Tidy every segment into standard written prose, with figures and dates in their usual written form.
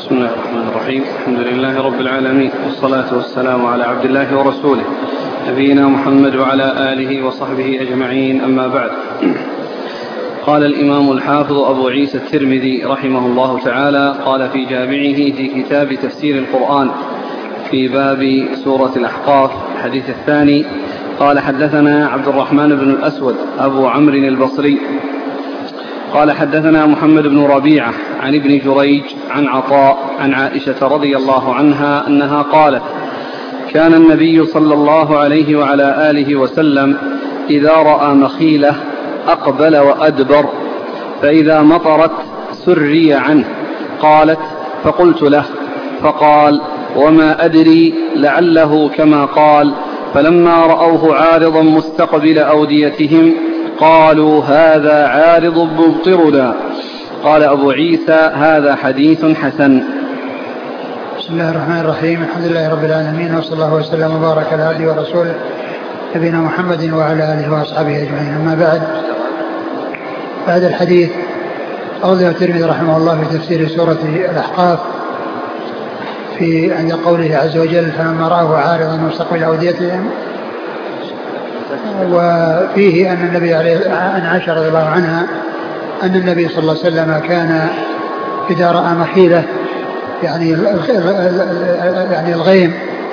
بسم الله الرحمن الرحيم. الحمد لله رب العالمين، والصلاة والسلام على عبد الله ورسوله نبينا محمد وعلى آله وصحبه أجمعين، أما بعد. قال الإمام الحافظ أبو عيسى الترمذي رحمه الله تعالى قال في جامعه في كتاب تفسير القرآن في باب سورة الأحقاف الحديث الثاني قال حدثنا عبد الرحمن بن الأسود أبو عمرو البصري قال حدثنا محمد بن ربيعة عن ابن جريج عن عطاء عن عائشة رضي الله عنها أنها قالت: كان النبي صلى الله عليه وعلى آله وسلم إذا رأى مخيلة أقبل وأدبر، فإذا مطرت سري عنه. قالت: فقلت له فقال: وما أدري لعله كما قال. فلما رأوه عارضا مستقبل أوديتهم قالوا: هذا عارض ممطرنا. قال أبو عيسى: هذا حديث حسن. بسم الله الرحمن الرحيم. الحمد لله رب العالمين، وصلى الله وسلم وبارك على عبده ورسوله نبينا محمد وعلى آله وأصحابه أجمعين، أما بعد الحديث أورده الترمذي رحمه الله في تفسير سورة الأحقاف في عند قوله عز وجل: فلما رأوه عارضا مستقبل أوديتهم. وفيه أن النبي عن عائشة رضي الله عنها أن النبي صلى الله عليه وسلم كان إذا رأى مخيلة يعني الغيم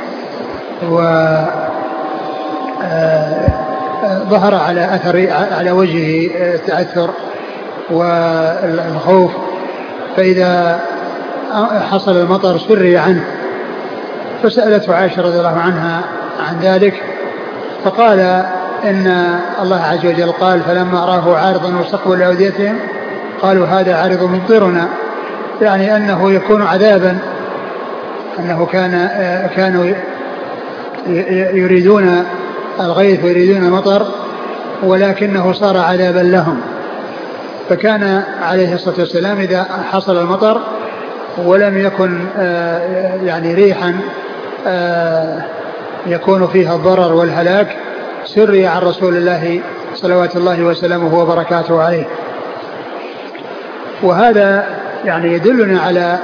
ظهر على أثر على وجهه التأثر والخوف، فإذا حصل المطر سري عنه، فسألته عائشة رضي الله عنها عن ذلك، فقال إن الله عز وجل قال: فلما راه عارضا مستقبل أوديتهم قالوا: هذا عارض ممطرنا، يعني أنه يكون عذابا، أنه كانوا يريدون الغيث ويريدون المطر، ولكنه صار عذابا لهم. فكان عليه الصلاة والسلام إذا حصل المطر ولم يكن يعني ريحا يكون فيها الضرر والهلاك سري عن رسول الله صلوات الله وسلامه وبركاته عليه. وهذا يعني يدلنا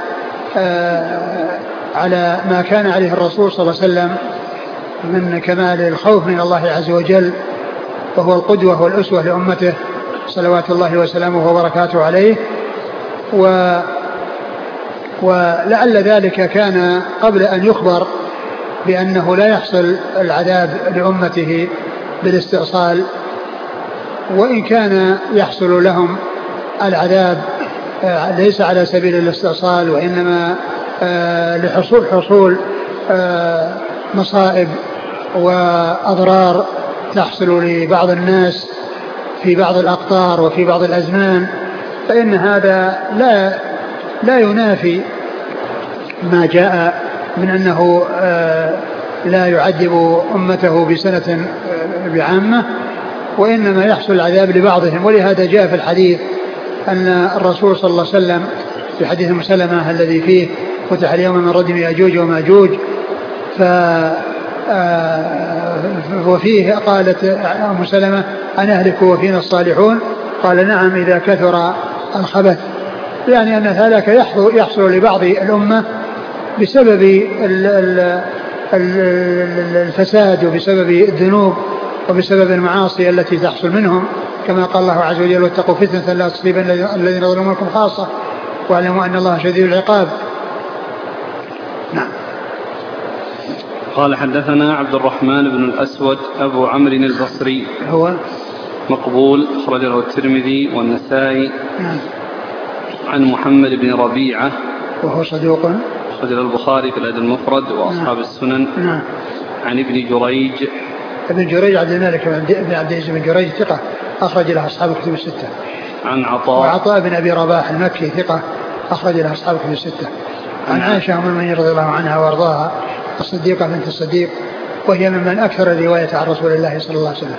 على ما كان عليه الرسول صلى الله عليه وسلم من كمال الخوف من الله عز وجل، وهو القدوة والأسوة لأمته صلوات الله وسلامه وبركاته عليه. ولعل ذلك كان قبل أن يخبر بأنه لا يحصل العذاب لأمته بالاستئصال، وإن كان يحصل لهم العذاب ليس على سبيل الاستئصال، وإنما لحصول مصائب وأضرار تحصل لبعض الناس في بعض الأقطار وفي بعض الأزمان، فإن هذا لا ينافي ما جاء من أنه لا يعذب أمته بسنة بعامة، وإنما يحصل العذاب لبعضهم. ولهذا جاء في الحديث أن الرسول صلى الله عليه وسلم في حديث مسلمة الذي فيه: فتح اليوم من ردم يأجوج وماجوج، وفيه قالت أم سلمة: أنهلك وفينا الصالحون؟ قال: نعم، إذا كثر الخبث، يعني أن هذاك يحصل لبعض الأمة بسبب الفساد وبسبب الذنوب وبسبب المعاصي التي تحصل منهم، كما قال الله عز وجل: واتقوا فتنة لا تصيبن الذين ظلموا منكم خاصة واعلموا أن الله شديد العقاب. نعم. قال حدثنا عبد الرحمن بن الأسود أبو عمرو البصري، هو مقبول، أخرج له الترمذي والنسائي. نعم. عن محمد بن ربيعة وهو صدوق، أخرج له البخاري في الأدب المفرد وأصحاب السنن. نعم. عن ابن جريج، ابن جريج عبد الملك بن عبد العزيز بن جريج ثقة، أخرج له أصحاب الكتب الستة. عن عطاء، وعطاء بن أبي رباح المكي ثقة، أخرج له أصحاب الكتب الستة. عن عائشة أم المؤمنين رضي الله عنها وأرضاها الصديقة بنت الصديق، وهي ممن أكثر الرواية عن رسول الله صلى الله عليه وسلم.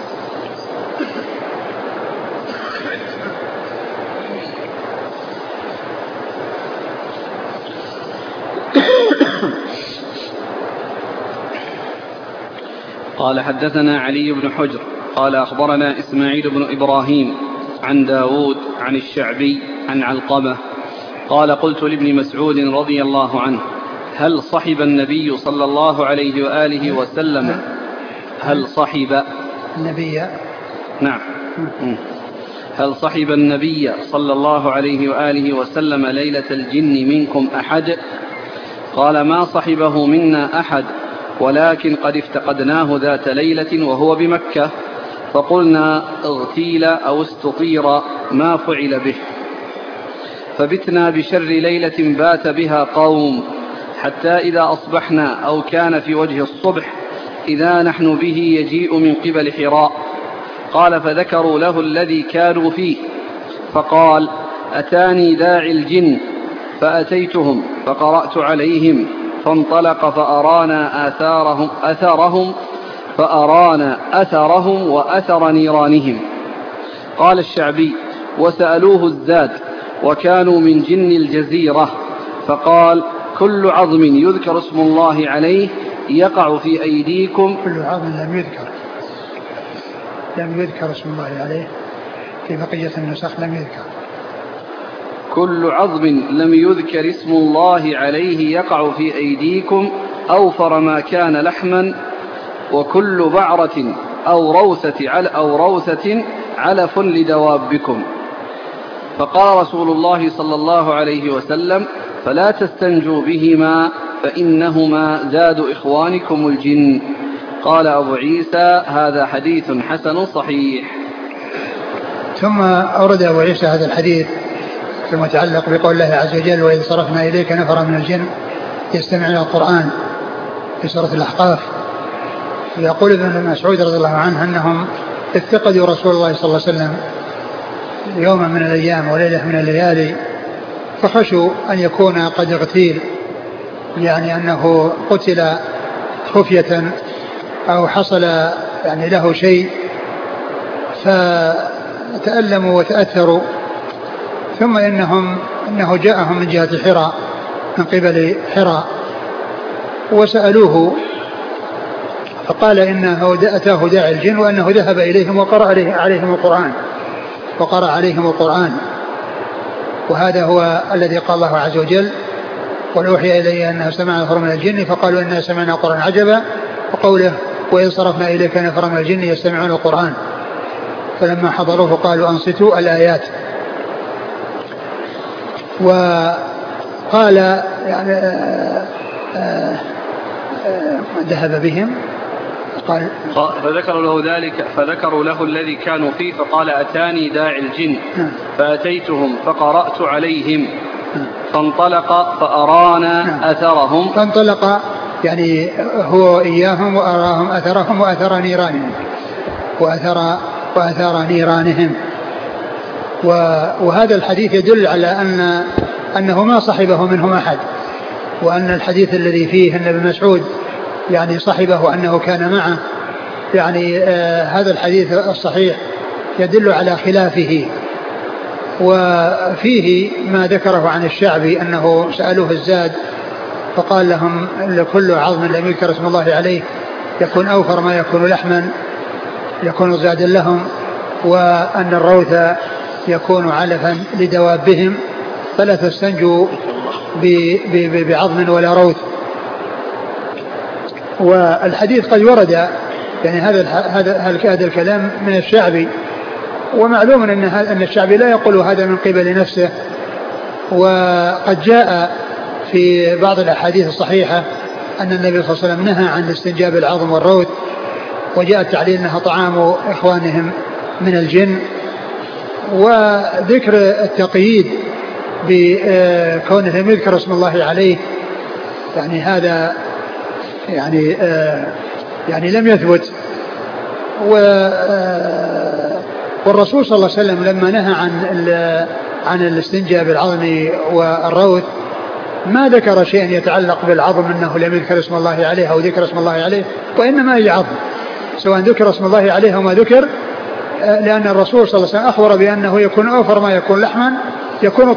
قال حدثنا علي بن حجر قال أخبرنا إسماعيل بن إبراهيم عن داود عن الشعبي عن علقمة قال قلت لابن مسعود رضي الله عنه هل صحب النبي صلى الله عليه وآله وسلم هل صحب النبي نعم هل صحب النبي صلى الله عليه وآله وسلم ليلة الجن منكم أحد؟ قال ما صحبه منا أحد، ولكن قد افتقدناه ذات ليلة وهو بمكة، فقلنا اغتيل أو استطير ما فعل به، فبتنا بشر ليلة بات بها قوم، حتى إذا أصبحنا أو كان في وجه الصبح إذا نحن به يجيء من قبل حراء. قال فذكروا له الذي كانوا فيه، فقال أتاني داعي الجن فأتيتهم فقرأت عليهم، فانطلق فأرانا أثرهم وأثر نيرانهم. قال الشعبي وسألوه الزاد وكانوا من جن الجزيرة، فقال كل عظم يذكر اسم الله عليه يقع في أيديكم. كل عظم لم يذكر اسم الله عليه، في بقية النسخ لم يذكر. كل عظم لم يذكر اسم الله عليه يقع في أيديكم أوفر ما كان لحما، وكل بعرة أو روثة علف لدوابكم. فقال رسول الله صلى الله عليه وسلم فلا تستنجوا بهما فإنهما زاد إخوانكم الجن. قال أبو عيسى هذا حديث حسن صحيح. ثم أورد أبو عيسى هذا الحديث المتعلق بقول الله عز وجل وإذ صرفنا إليك نفرا من الجن يستمعون القرآن في سورة الأحقاف. يقول ابن مسعود رضي الله عنه أنهم افتقدوا رسول الله صلى الله عليه وسلم يوما من الأيام وليلة من الليالي، فخشوا أن يكون قد اغتيل، يعني أنه قتل خفية أو حصل يعني له شيء، فتألموا وتأثروا. ثم إنه جاءهم من جهة حراء، من قبل حراء، وسألوه فقال إنه أتاه داعي الجن وأنه ذهب إليهم وقرأ عليهم القرآن. وهذا هو الذي قال الله عز وجل وأوحي إلي أنه سمع نفر من الجن فقالوا إنا سمعنا قرآن عجبا، وقوله وإذ صرفنا إليك نفر من الجن يستمعون القرآن فلما حضروه قالوا أنصتوا الآيات. وقال يعني ذهب بهم، قال فذكروا له الذي كانوا فيه، فقال أتاني داعي الجن فأتيتهم فقرأت عليهم، فانطلق فأرانا أثرهم. فانطلق يعني هو إياهم وأراهم أثرهم وأثر نيرانهم. وهذا الحديث يدل على أنه ما صحبه منهم أحد، وأن الحديث الذي فيه أن ابن مسعود يعني صحبه وأنه كان معه، يعني هذا الحديث الصحيح يدل على خلافه. وفيه ما ذكره عن الشعبي أنه سألوه الزاد فقال لهم لكل عظم لم يذكر اسم الله عليه يكون أوفر ما يكون لحما يكون زادا لهم، وأن الروث يكون علفا لدوابهم، فلا تستنجوا بعظم ولا روث. والحديث قد ورد يعني هذا الكلام من الشعبي، ومعلوم أن الشعبي لا يقول هذا من قبل نفسه. وقد جاء في بعض الأحاديث الصحيحة أن النبي صلى الله عليه وسلم نهى عن استنجاب العظم والروث، وجاء التعليل أنها طعام إخوانهم من الجن. وذكر التقييد بكونه لم يذكر اسم الله عليه يعني هذا يعني لم يثبت. والرسول صلى الله عليه وسلم لما نهى عن الاستنجاء بالعظم والروث ما ذكر شيئا يتعلق بالعظم أنه لم يذكر اسم الله عليه أو ذكر اسم الله عليه، وإنما هي عظم سواء ذكر اسم الله عليه أو ما ذكر، لأن الرسول صلى الله عليه وسلم أخبر بأنه يكون أوفر ما يكون لحما يكون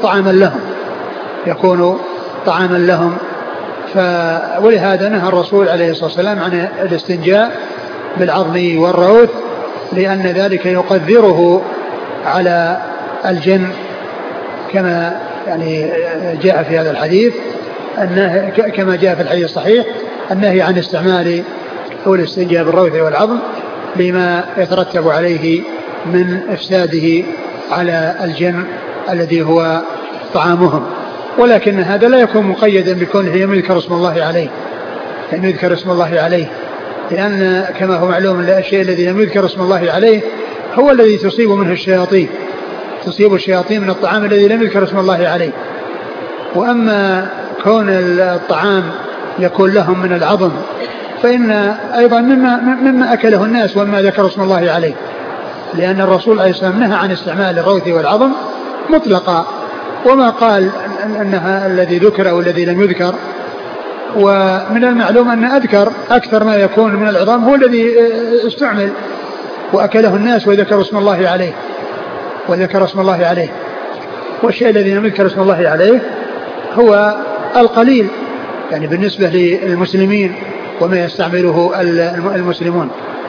طعاما لهم. ولهذا نهى الرسول عليه الصلاة والسلام عن الاستنجاء بالعظم والروث، لأن ذلك يقدره على الجن كما يعني جاء في هذا الحديث أنه كما جاء في الحديث الصحيح النهي عن استعمال أو الاستنجاء بالروث والعظم لما يترتب عليه من إفساده على الجن الذي هو طعامهم. ولكن هذا لا يكون مقيدا بكونه يذكر اسم الله عليه، يعني يذكر اسم الله عليه، لأن كما هو معلوم الشيء الذي لم يذكر اسم الله عليه هو الذي تصيب منه الشياطين، تصيب الشياطين من الطعام الذي لم يذكر اسم الله عليه. وأما كون الطعام يكون لهم من العظم فإن أيضا مما أكله الناس وما ذكر اسم الله عليه، لأن الرسول عليه السلام نهى عن استعمال الروث والعظم مطلقا، وما قال أنها الذي ذكر أو الذي لم يذكر. ومن المعلوم أن أكثر ما يكون من العظام هو الذي استعمل وأكله الناس وذكر اسم الله عليه، والشيء الذي لم يذكر اسم الله عليه هو القليل يعني بالنسبة للمسلمين وما يستعمله المسلمون.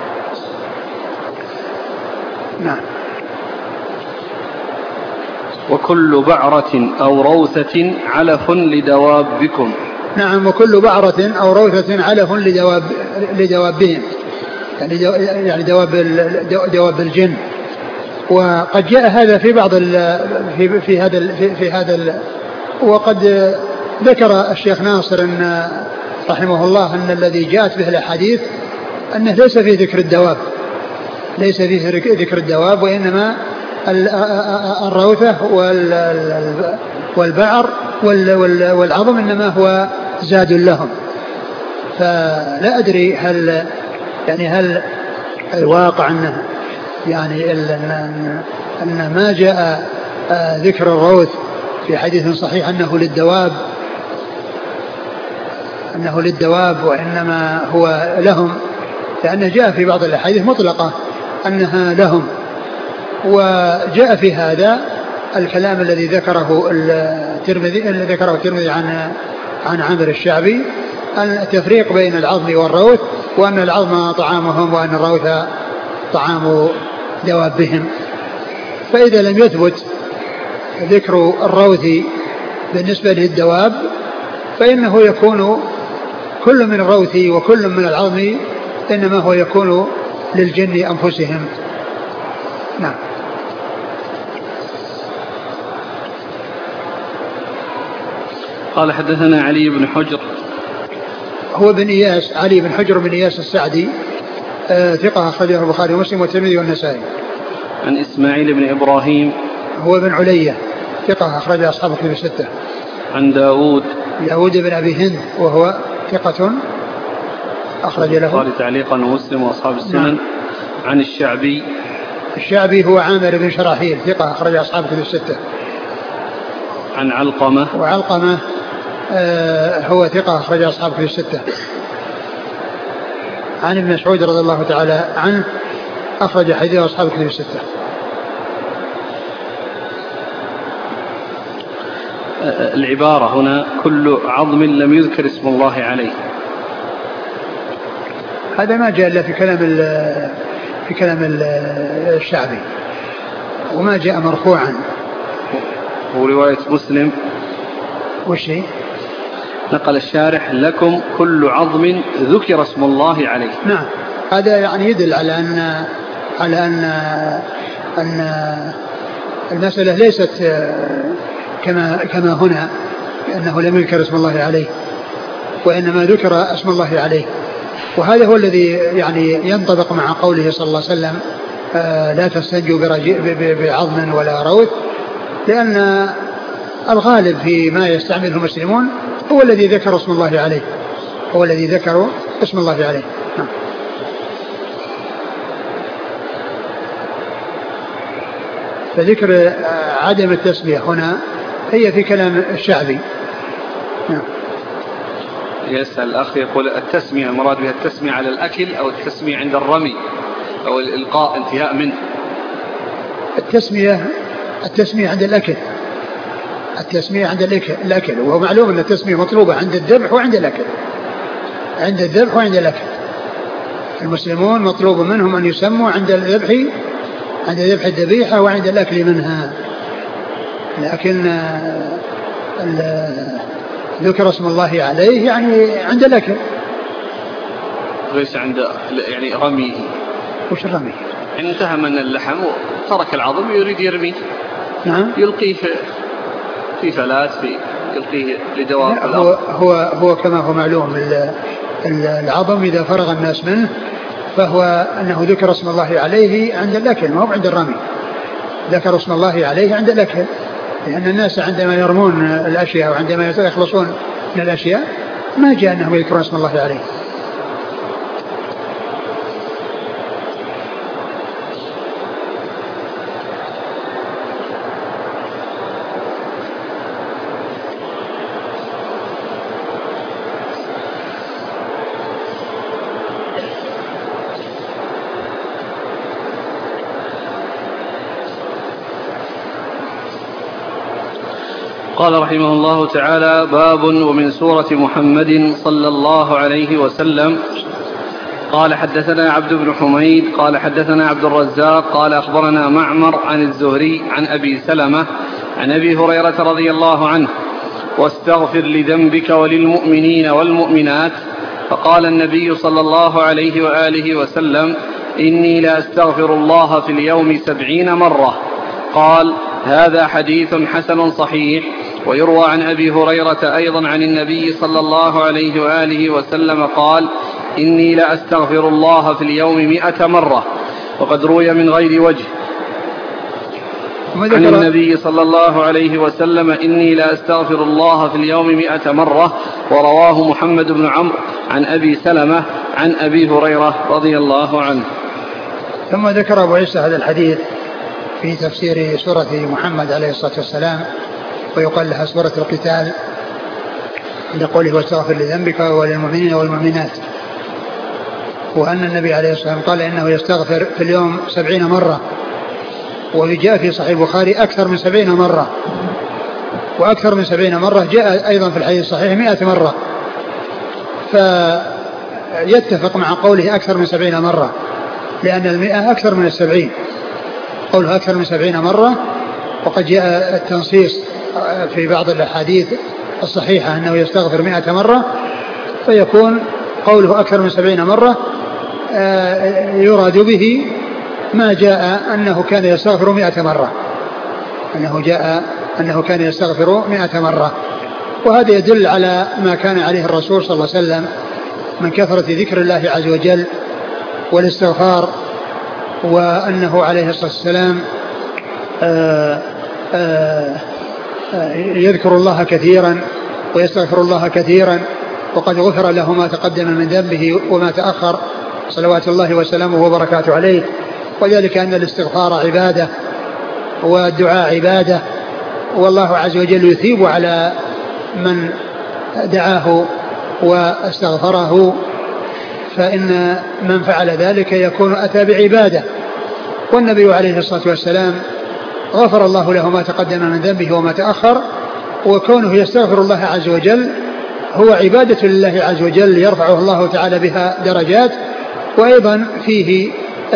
نعم. وكل بعرة أو روثة علف لدوابكم. نعم. وكل بعرة أو روثة علف لدوابهم، يعني دواب الجن. وقد جاء هذا في بعض في هذا وقد ذكر الشيخ ناصر أن رحمه الله أن الذي جاءت به الأحاديث أنه ليس فيه ذكر الدواب، وإنما الروثة والبعر والعظم إنما هو زاد لهم. فلا أدري هل الواقع أنه يعني أن ما جاء ذكر الروث في حديث صحيح أنه للدواب وإنما هو لهم، لأنه جاء في بعض الأحاديث مطلقة أنها لهم. وجاء في هذا الكلام الذي ذكره الترمذي عن عامر الشعبي، التفريق بين العظم والروث، وأن العظم طعامهم وأن الروث طعام دوابهم. فإذا لم يثبت ذكر الروث بالنسبة للدواب فإنه يكون كل من الروث وكل من العظم إنما هو يكون للجن أنفسهم. نعم. قال حدثنا علي بن حجر، هو بن إياس، علي بن حجر بن إياس السعدي، ثقة أخرجه البخاري ومسلم والترمذي والنسائي. عن إسماعيل بن إبراهيم، هو بن علية، ثقة أخرج أصحاب الكتب الستة. عن داود بن أبي هند، وهو ثقة أخرج له البخاري تعليقا ومسلم وأصحاب السنن. نعم. عن الشعبي هو عامر بن شراحيل، ثقة أخرج أصحاب الكتب الستة. عن علقمة، وعلقمة هو ثقة أخرج أصحاب الكتب الستة. عن ابن مسعود رضي الله تعالى عنه أخرج حديث أصحاب الكتب الستة. العبارة هنا كل عظم لم يذكر اسم الله عليه، هذا ما جاء إلا في كلام الشعبي، وما جاء مرفوعا. ورواية مسلم وشي نقل الشارح لكم كل عظم ذكر اسم الله عليه. نعم. هذا يعني يدل على أن المسألة ليست كما هنا أنه لم يذكر اسم الله عليه، وإنما ذكر اسم الله عليه. وهذا هو الذي يعني ينطبق مع قوله صلى الله عليه وسلم لا تستنجوا بعظم ولا روث، لأن الغالب في ما يستعمله المسلمون هو الذي ذكر اسم الله عليه، فذكر عدم التسمية هنا هي في كلام الشعبي. يسأل الأخ يقول التسمية المراد بها التسمية على الأكل أو التسمية عند الرمي أو الإلقاء انتهاء منه؟ التسمية عند الأكل، التسمية عند الأكل، وهو معلوم أن التسمية مطلوبة عند الذبح وعند الأكل. المسلمون مطلوب منهم أن يسموا عند ذبح الذبيحة وعند الأكل منها. لكن ذكر اسم الله عليه يعني عند الأكل، ليس عند يعني رميه. وش الرمي؟ انتهى من اللحم وترك العظم يريد يرميه. نعم. يلقيه في فلات، يلقيه لدواب في الأرض. هو كما هو معلوم العظم إذا فرغ الناس منه فهو أنه ذكر اسم الله عليه عند الأكل، ما هو عند الرمي. ذكر اسم الله عليه عند الأكل، لأن الناس عندما يرمون الأشياء وعندما يخلصون من الأشياء ما جاء أنهم يذكرون اسم الله عليه. قال رحمه الله تعالى: باب ومن سورة محمد صلى الله عليه وسلم. قال حدثنا عبد بن حميد قال حدثنا عبد الرزاق قال أخبرنا معمر عن الزهري عن أبي سلمة عن أبي هريرة رضي الله عنه: واستغفر لذنبك وللمؤمنين والمؤمنات. فقال النبي صلى الله عليه وآله وسلم: إني لأستغفر الله في اليوم 70 مرة. قال: هذا حديث حسن صحيح. ويروى عن أبي هريرة أيضا عن النبي صلى الله عليه وآله وسلم قال: إني لأستغفر الله في اليوم 100 مرة. وقد روي من غير وجه عن النبي صلى الله عليه وسلم: إني لأستغفر الله في اليوم 100 مرة. ورواه محمد بن عمرو عن أبي سلمة عن أبي هريرة رضي الله عنه. ثم ذكر أبو عيسى هذا الحديث في تفسير سورة محمد عليه الصلاة والسلام، ويقال لها سورة القتال، عند قوله: واستغفر لذنبك وللمؤمنين والمؤمنات. وأن النبي عليه الصلاة والسلام قال إنه يستغفر في اليوم 70 مرة، وجاء في صحيح البخاري أكثر من 70 مرة، وأكثر من 70 مرة جاء أيضا في الحديث الصحيح 100 مرة، فيتفق مع قوله أكثر من 70 مرة، لأن 100 أكثر من 70، قوله أكثر من 70 مرة. وقد جاء التنصيص في بعض الأحاديث الصحيحة أنه يستغفر 100 مرة، فيكون قوله أكثر من 70 مرة يراد به ما جاء أنه كان يستغفر 100 مرة، أنه كان يستغفر 100 مرة. وهذا يدل على ما كان عليه الرسول صلى الله عليه وسلم من كثرة ذكر الله عز وجل والاستغفار، وأنه عليه الصلاة والسلام يذكر الله كثيرا ويستغفر الله كثيرا، وقد غفر له ما تقدم من ذنبه وما تأخر، صلوات الله وسلامه وبركاته عليه. وذلك أن الاستغفار عبادة والدعاء عبادة، والله عز وجل يثيب على من دعاه واستغفره، فإن من فعل ذلك يكون أتى بعبادة. والنبي عليه الصلاة والسلام غفر الله له ما تقدم من ذنبه وما تأخر، وكونه يستغفر الله عز وجل هو عبادة لله عز وجل يرفعه الله تعالى بها درجات، وأيضا فيه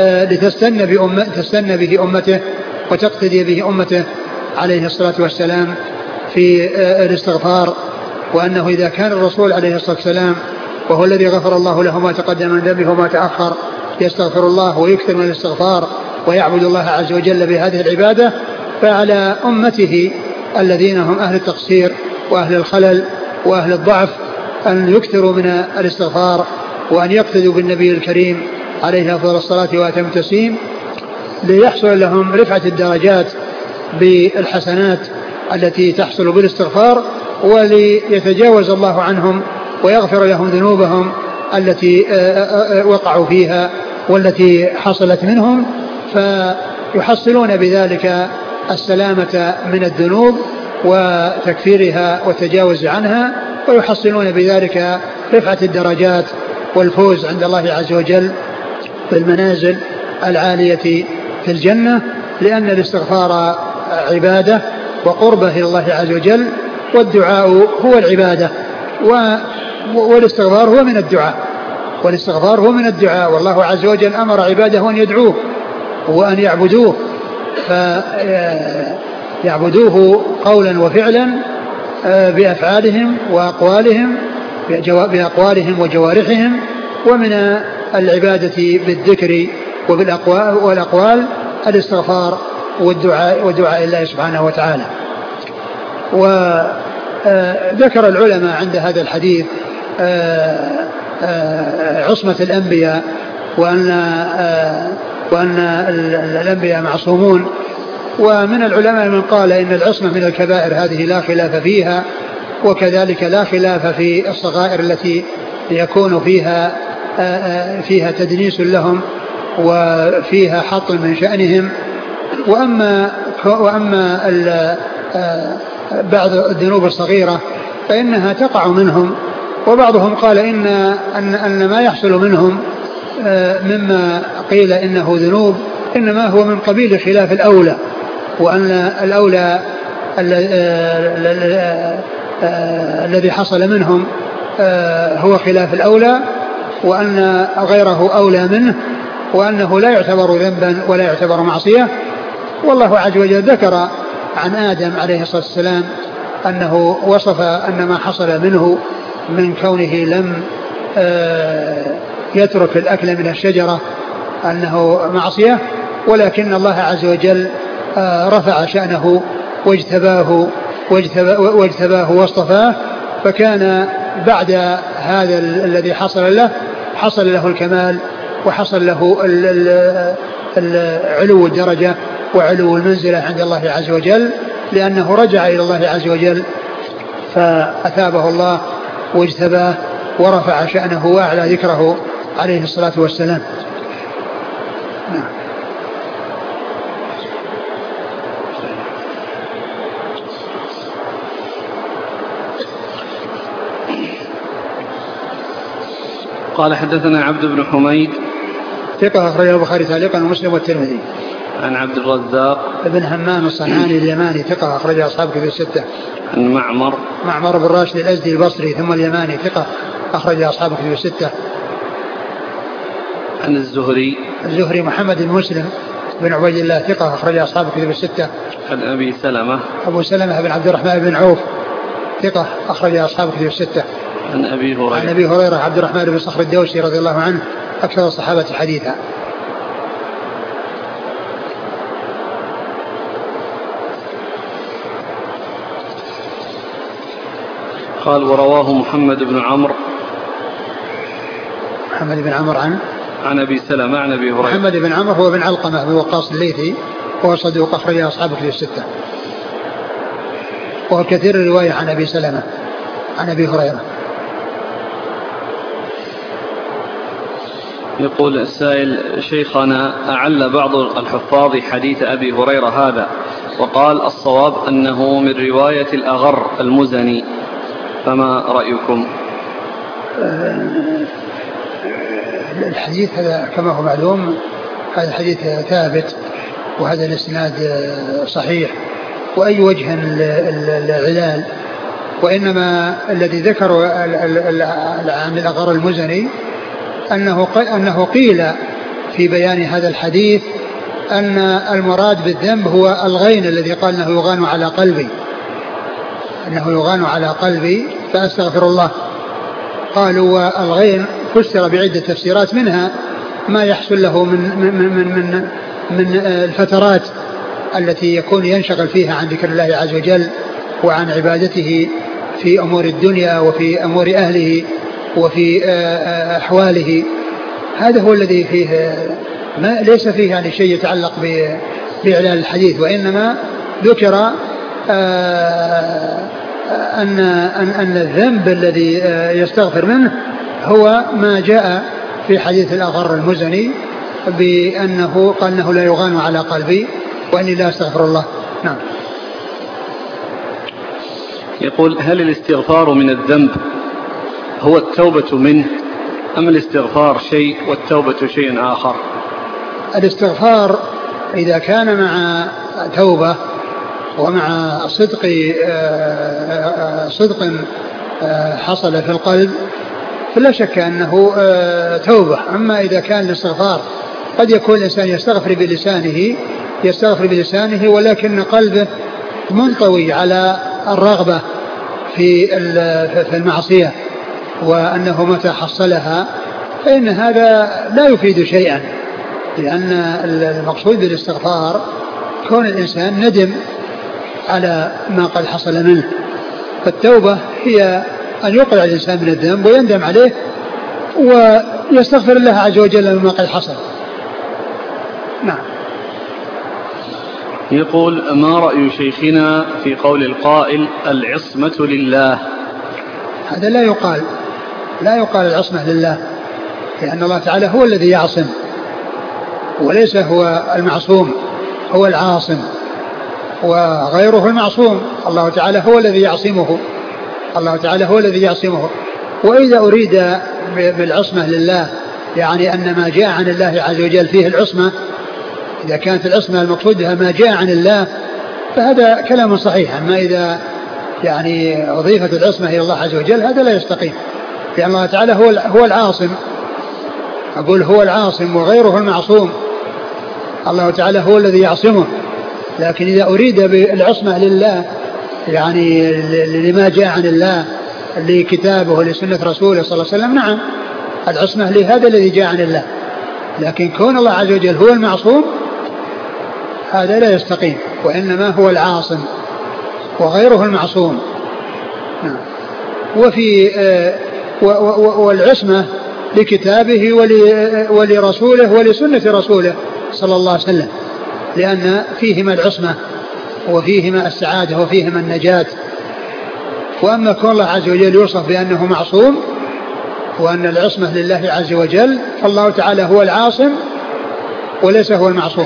تستنى به أمته وتقتدي به أمته عليه الصلاة والسلام في الاستغفار. وأنه إذا كان الرسول عليه الصلاة والسلام وهو الذي غفر الله له ما تقدم من ذنبه وما تأخر يستغفر الله ويكثر من الاستغفار ويعبد الله عز وجل بهذه العبادة، فعلى أمته الذين هم أهل التقصير وأهل الخلل وأهل الضعف أن يكثروا من الاستغفار، وأن يقتدوا بالنبي الكريم عليه أفضل الصلاة وأتم التسليم، ليحصل لهم رفعة الدرجات بالحسنات التي تحصل بالاستغفار، وليتجاوز الله عنهم ويغفر لهم ذنوبهم التي وقعوا فيها والتي حصلت منهم، فيحصلون بذلك السلامة من الذنوب وتكفيرها والتجاوز عنها، ويحصلون بذلك رفعة الدرجات والفوز عند الله عز وجل بالمنازل العالية في الجنة، لأن الاستغفار عبادة وقربة إلى الله عز وجل، والدعاء هو العبادة، والاستغفار هو من الدعاء، والله عز وجل أمر عباده أن يدعوه وأن يعبدوه. يعبدوه قولا وفعلا بأفعالهم وأقوالهم بأقوالهم وجوارحهم، ومن العبادة بالذكر والأقوال الاستغفار والدعاء الله سبحانه وتعالى. وذكر العلماء عند هذا الحديث عصمة الأنبياء، وأن الأنبياء معصومون. ومن العلماء من قال إن العصمة من الكبائر هذه لا خلاف فيها، وكذلك لا خلاف في الصغائر التي يكون فيها تدنيس لهم وفيها حط من شأنهم. وأما بعض الذنوب الصغيرة فإنها تقع منهم، وبعضهم قال أن ما يحصل منهم مما قيل إنه ذنوب إنما هو من قبيل خلاف الأولى، وأن الأولى الذي حصل منهم هو خلاف الأولى، وأن غيره أولى منه، وأنه لا يعتبر ذنبا ولا يعتبر معصية. والله عز وجل ذكر عن آدم عليه الصلاة والسلام أنه وصف أن ما حصل منه من كونه لم يترك الأكل من الشجرة أنه معصية، ولكن الله عز وجل رفع شأنه واجتباه واصطفاه، فكان بعد هذا الذي حصل له الكمال، وحصل له علو الدرجة وعلو المنزلة عند الله عز وجل، لأنه رجع إلى الله عز وجل فأثابه الله واجتباه ورفع شأنه وأعلى ذكره عليه الصلاة والسلام. قال حدثنا عبد بن حميد ثقة أخرجه البخاري تعليقا ومسلم والترمذي. عن عبد الرزاق ابن همام الصنعاني اليماني ثقة أخرجه أصحاب كتب الستة. عن معمر بن راشد الأزدي البصري ثم اليماني ثقة أخرجه أصحاب كتب الستة. عن الزهري محمد بن مسلم بن عبيد الله ثقة أخرجه أصحاب كتب الستة. عن أبو سلمة بن عبد الرحمن بن عوف ثقة أخرجه أصحاب كتب الستة. عن أبي هريرة عبد الرحمن بن صخر الدوسي رضي الله عنه أكثر الصحابة حديثا. قال ورواه محمد بن عمرو عن أبي سلمة عن أبي هريرة. محمد بن عمرو هو بن علقمة بن وقاص الليثي وهو صدوق أخرجه أصحاب كتب الستة، وهو كثير الرواية عن أبي سلمة عن أبي هريرة. يقول السائل شيخنا أعل بعض الحفاظ حديث أبي هريرة هذا وقال الصواب أنه من رواية الأغر المزني، فما رأيكم؟ الحديث هذا كما هو معلوم هذا الحديث ثابت، وهذا الاسناد صحيح، وأي وجه العلال، وإنما الذي ذكر عن الأغر المزني أنه قيل في بيان هذا الحديث أن المراد بالذنب هو الغين الذي قال أنه يغان على قلبي فأستغفر الله. قالوا والغين فسر بعدة تفسيرات، منها ما يحصل له من الفترات التي يكون ينشغل فيها عن ذكر الله عز وجل وعن عبادته في أمور الدنيا وفي أمور أهله وفي أحواله. هذا هو الذي فيه ما ليس فيه يعني شيء يتعلق بإعلان الحديث، وإنما ذكر أن الذنب الذي يستغفر منه هو ما جاء في حديث الأغر المزني بأنه قال أنه لا يغان على قلبي وأني لا أستغفر الله. نعم. يقول هل الاستغفار من الذنب هو التوبة منه أم الاستغفار شيء والتوبة شيء آخر؟ الاستغفار إذا كان مع توبة ومع صدق حصل في القلب فلا شك أنه توبة. أما إذا كان الاستغفار قد يكون الإنسان يستغفر بلسانه ولكن قلبه منطوي على الرغبة في المعصية، وأنه متى حصلها فإن هذا لا يفيد شيئا، لأن المقصود بالاستغفار كون الإنسان ندم على ما قد حصل منه. فالتوبة هي أن يقلع الإنسان من الذنب ويندم عليه ويستغفر الله عز وجل مما قد حصل. نعم. يقول: ما رأي شيخنا في قول القائل العصمة لله؟ هذا لا يقال العصمة لله، لأن الله تعالى هو الذي يعصم وليس هو المعصوم، هو العاصم وغيره المعصوم. الله تعالى هو الذي يعصمه. وإذا أريد بالعصمة لله يعني أن ما جاء عن الله عز وجل فيه العصمة، إذا كانت العصمة المقصود بها ما جاء عن الله فهذا كلام صحيح. أما إذا يعني أضيفت العصمة إلى الله عز وجل هذا لا يستقيم، لأن الله تعالى هو العاصم. أقول هو العاصم وغيره المعصوم، الله تعالى هو الذي يعصمه. لكن إذا أريد بالعصمة لله يعني لما جاء عن الله لكتابه ولسنة رسوله صلى الله عليه وسلم، نعم العصمة لهذا الذي جاء عن الله. لكن كون الله عز وجل هو المعصوم هذا لا يستقيم، وإنما هو العاصم وغيره المعصوم. نعم. والعصمة لكتابه ولرسوله ولسنة رسوله صلى الله عليه وسلم، لأن فيهما العصمة وفيهما السعادة وفيهما النجاة. وأما كون الله عز وجل يوصف بأنه معصوم وأن العصمة لله عز وجل، فالله تعالى هو العاصم وليس هو المعصوم.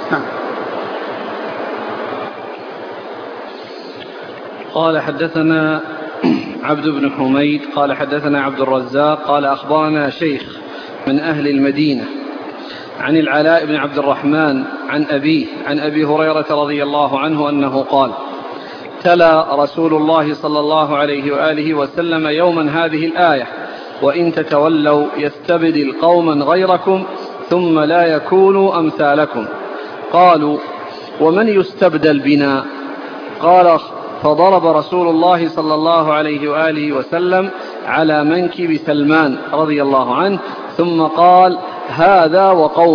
قال: حدثنا عبد بن حميد قال حدثنا عبد الرزاق قال أخبرنا شيخ من أهل المدينة عن العلاء بن عبد الرحمن عن أبيه عن أبي هريرة رضي الله عنه أنه قال: تلا رسول الله صلى الله عليه وآله وسلم يوما هذه الآية: وإن تتولوا يستبدل قوما غيركم ثم لا يكونوا أمثالكم. قالوا: ومن يستبدل بنا؟ قال: فضرب رسول الله صلى الله عليه وآله وسلم على منكب سلمان رضي الله عنه ثم قال: هذا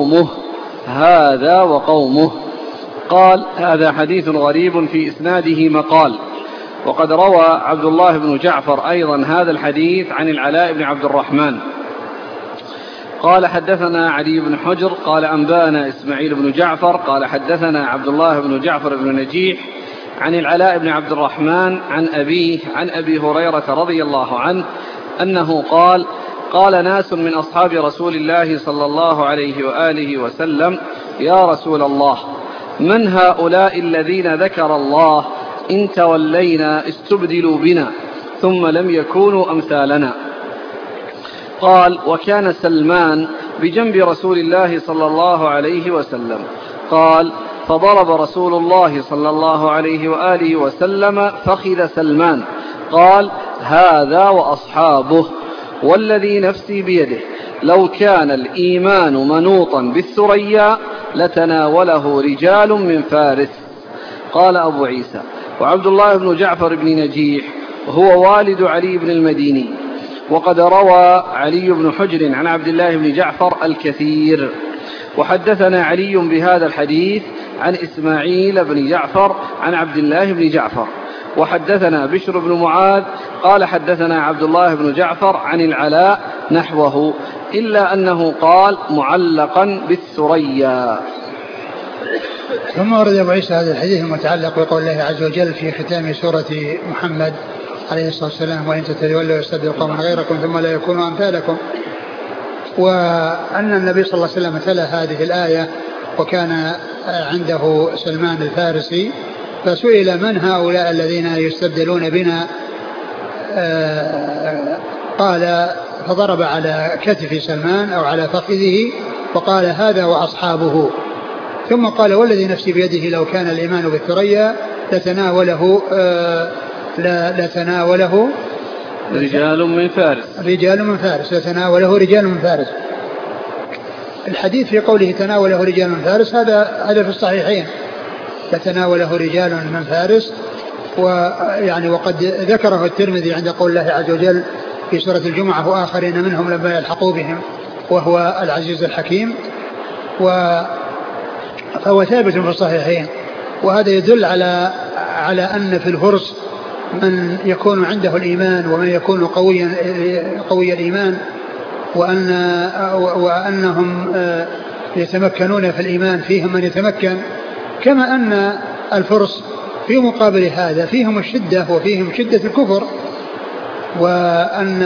وقومه. قال: هذا حديث غريب في إسناده مقال. وقد روى عبد الله بن جعفر أيضا هذا الحديث عن العلاء بن عبد الرحمن. قال: حدثنا علي بن حجر قال أنبانا إسماعيل بن جعفر قال حدثنا عبد الله بن جعفر بن نجيح عن العلاء بن عبد الرحمن عن أبيه عن أبي هريرة رضي الله عنه أنه قال: قال ناس من أصحاب رسول الله صلى الله عليه وآله وسلم: يا رسول الله، من هؤلاء الذين ذكر الله إن تولينا استبدلوا بنا ثم لم يكونوا أمثالنا؟ قال: وكان سلمان بجنب رسول الله صلى الله عليه وسلم. قال: فضرب رسول الله صلى الله عليه وآله وسلم فخذ سلمان. قال: هذا وأصحابه، والذي نفسي بيده لو كان الإيمان منوطا بالثريا لتناوله رجال من فارس. قال أبو عيسى: وعبد الله بن جعفر بن نجيح هو والد علي بن المديني، وقد روى علي بن حجر عن عبد الله بن جعفر الكثير. وحدثنا علي بهذا الحديث عن إسماعيل بن جعفر عن عبد الله بن جعفر. وحدثنا بشر بن معاذ قال حدثنا عبد الله بن جعفر عن العلاء نحوه، إلا أنه قال معلقا بالثريا. ثم ورد أبو عيسى هذا الحديث المتعلق بقول الله عز وجل في ختام سورة محمد عليه الصلاة والسلام: وإن تتولوا يستبدل قوما غيركم ثم لا يكونوا أمثالكم. وأن النبي صلى الله عليه وسلم تلا هذه الآية وكان عنده سلمان الفارسي، فسئل: من هؤلاء الذين يستبدلون بنا؟ قال: فضرب على كتف سلمان أو على فخذه وقال: هذا وأصحابه. ثم قال: والذي نفسي بيده لو كان الإيمان بالثريا لتناوله رجال من فارس لتناوله رجال من فارس. الحديث في قوله تناوله رجال من فارس هذا في الصحيحين، يتناوله رجال من فارس. ويعني وقد ذكره الترمذي عند قول الله عز وجل في سورة الجمعة وآخرين منهم لما يلحقوا بهم وهو العزيز الحكيم. فهو ثابت في الصحيحين. وهذا يدل على أن في الفرس من يكون عنده الإيمان ومن يكون قوي الإيمان، وأنهم يتمكنون في الإيمان، فيهم من يتمكن، كما أن الفرس في مقابل هذا فيهم الشدة وفيهم شدة الكفر، وأن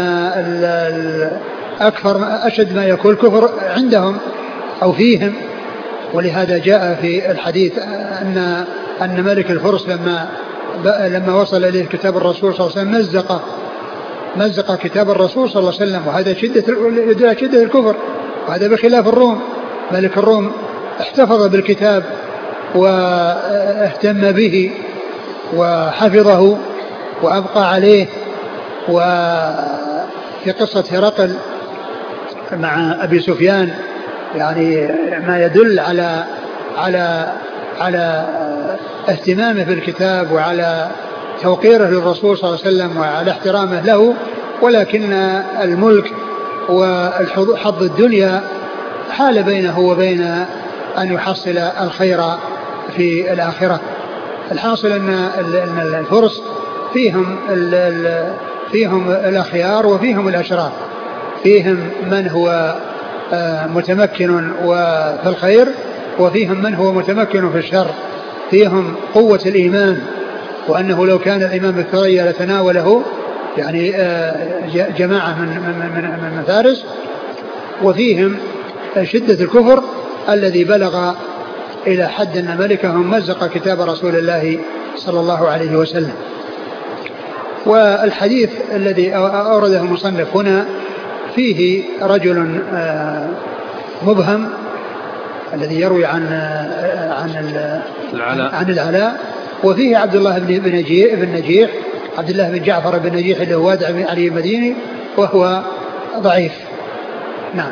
أشد ما يكون الكفر عندهم أو فيهم. ولهذا جاء في الحديث أن ملك الفرس لما وصل إليه كتاب الرسول صلى الله عليه وسلم مزق كتاب الرسول صلى الله عليه وسلم، وهذا يدل شدة الكفر. وهذا بخلاف الروم، ملك الروم احتفظ بالكتاب واهتم به وحفظه وأبقى عليه. وفي قصة هرقل مع أبي سفيان يعني ما يدل على اهتمامه بالكتاب وعلى توقيره للرسول صلى الله عليه وسلم وعلى احترامه له. ولكن الملك وحظ الدنيا حال بينه وبين أن يحصل الخير في الآخرة. الحاصل أن الفرس فيهم الأخيار وفيهم الأشرار، فيهم من هو متمكن في الخير وفيهم من هو متمكن في الشر. فيهم قوة الإيمان، وأنه لو كان الإيمان بالثريا لتناوله يعني جماعة من فارس. وفيهم شدة الكفر الذي بلغ إلى حد أن ملكهم مزق كتاب رسول الله صلى الله عليه وسلم. والحديث الذي أورده المصنف هنا فيه رجل مبهم الذي يروي عن العلاء، وفيه عبد الله بن نجيح، عبد الله بن جعفر بن نجيح اللي هو وادع بن علي المديني، وهو ضعيف. نعم.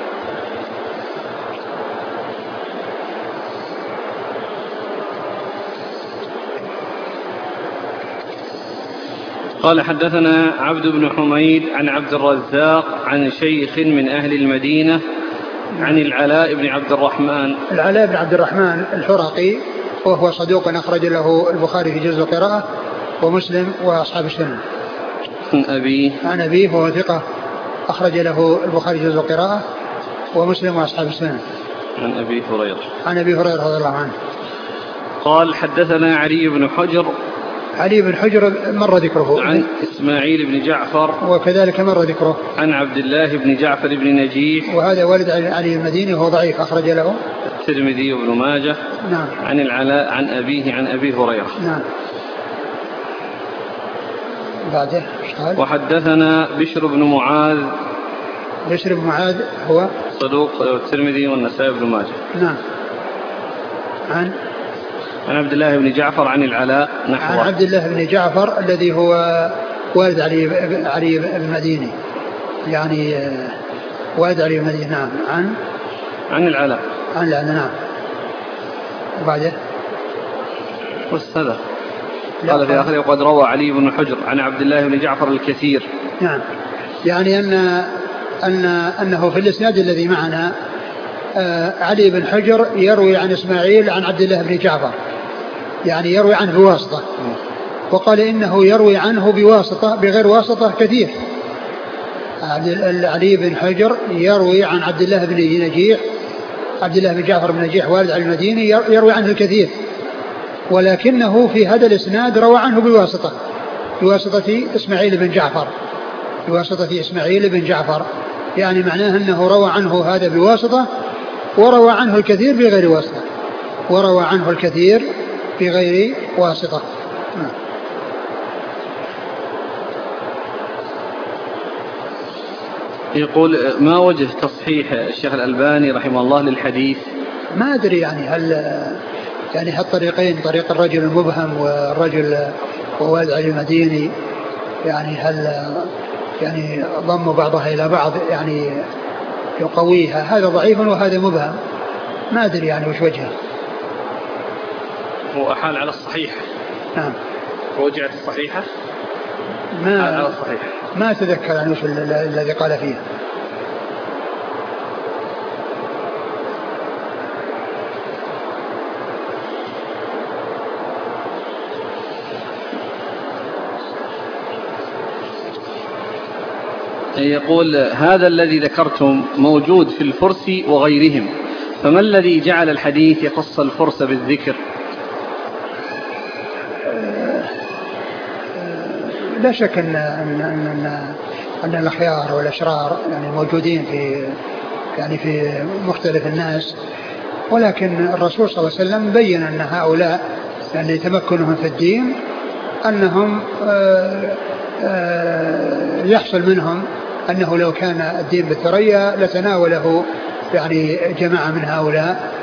قال حدثنا عبد بن حميد عن عبد الرزاق عن شيخ من أهل المدينة عن العلاء بن عبد الرحمن. العلاء بن عبد الرحمن الحرقي، وهو صدوق أخرج له البخاري في جزء القراءة ومسلم وأصحاب السنن. عن أبيه وهو ثقة أخرج له البخاري جزء القراءة ومسلم وأصحاب السنن. عن أبي هريرة رضي الله عنه. قال حدثنا علي بن حجر مر ذكره. عن إسماعيل بن جعفر وكذلك مر ذكره. عن عبد الله بن جعفر بن نجيح، وهذا والد علي المديني وهو ضعيف أخرج له الترمذي وابن ماجه. نعم. عن العلاء عن أبيه عن أبي هريرة. نعم. بعده وحدثنا بشر بن معاذ هو صدوق الترمذي والنسائي بن ماجه. نعم. عن عبد الله بن جعفر عن العلاء نحو. عن عبد الله بن جعفر الذي هو والد علي المديني، يعني والد علي المديني. نعم. عن العلاء. نعم. وبعده والسلام قال في آخره وقد روى علي بن حجر عن عبد الله بن جعفر الكثير. نعم. يعني أنه في الإسناد الذي معنا علي بن حجر يروي عن إسماعيل عن عبد الله بن جعفر، يعني يروي عنه بواسطة، وقال إنه يروي عنه بواسطة بغير واسطة كثير. علي بن حجر يروي عن عبد الله بن جعفر بن نجيح والد علي المديني يروي عنه الكثير، ولكنه في هذا الإسناد روى عنه بواسطة إسماعيل بن جعفر، يعني معناه أنه روى عنه هذا بواسطة وروى عنه الكثير بغير واسطة. يقول ما وجه تصحيح الشيخ الألباني رحمه الله للحديث؟ ما أدري يعني هل هالطريقين، طريق الرجل المبهم والرجل ووالد علي المديني، يعني هل يعني ضم بعضها إلى بعض يعني يقويها، هذا ضعيف وهذا مبهم، ما أدري يعني وش وجهه. هو أحال على الصحيحة. نعم. رجعت الصحيحة. على الصحيحة. ما أتذكر عن وش الذي قال فيها. يقول هذا الذي ذكرتم موجود في الفرس وغيرهم، فما الذي جعل الحديث يخص الفرس بالذكر؟ لا شك أن الأخيار والأشرار يعني موجودين في مختلف الناس، ولكن الرسول صلى الله عليه وسلم بين أن هؤلاء يعني تمكنهم في الدين أنهم يحصل منهم أنه لو كان الدين بالثريا لتناوله يعني جماعة من هؤلاء،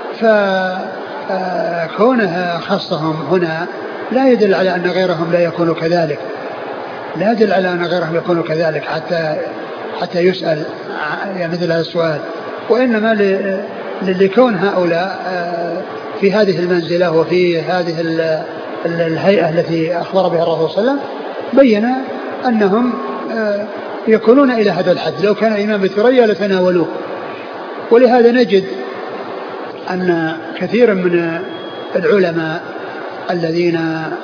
فكونها خصهم هنا لا يدل على أن غيرهم لا يكونوا كذلك، لا يدل على أن غيرهم يكونوا كذلك حتى يسأل يعني مثل هذا السؤال، وإنما لكون هؤلاء في هذه المنزلة وفي هذه الهيئة التي أخبر بها الرسول صلى الله عليه وسلم بين أنهم يكونون إلى هذا الحد، لو كان الإمام بالثريا لتناولوه. ولهذا نجد أن كثيرا من العلماء الذين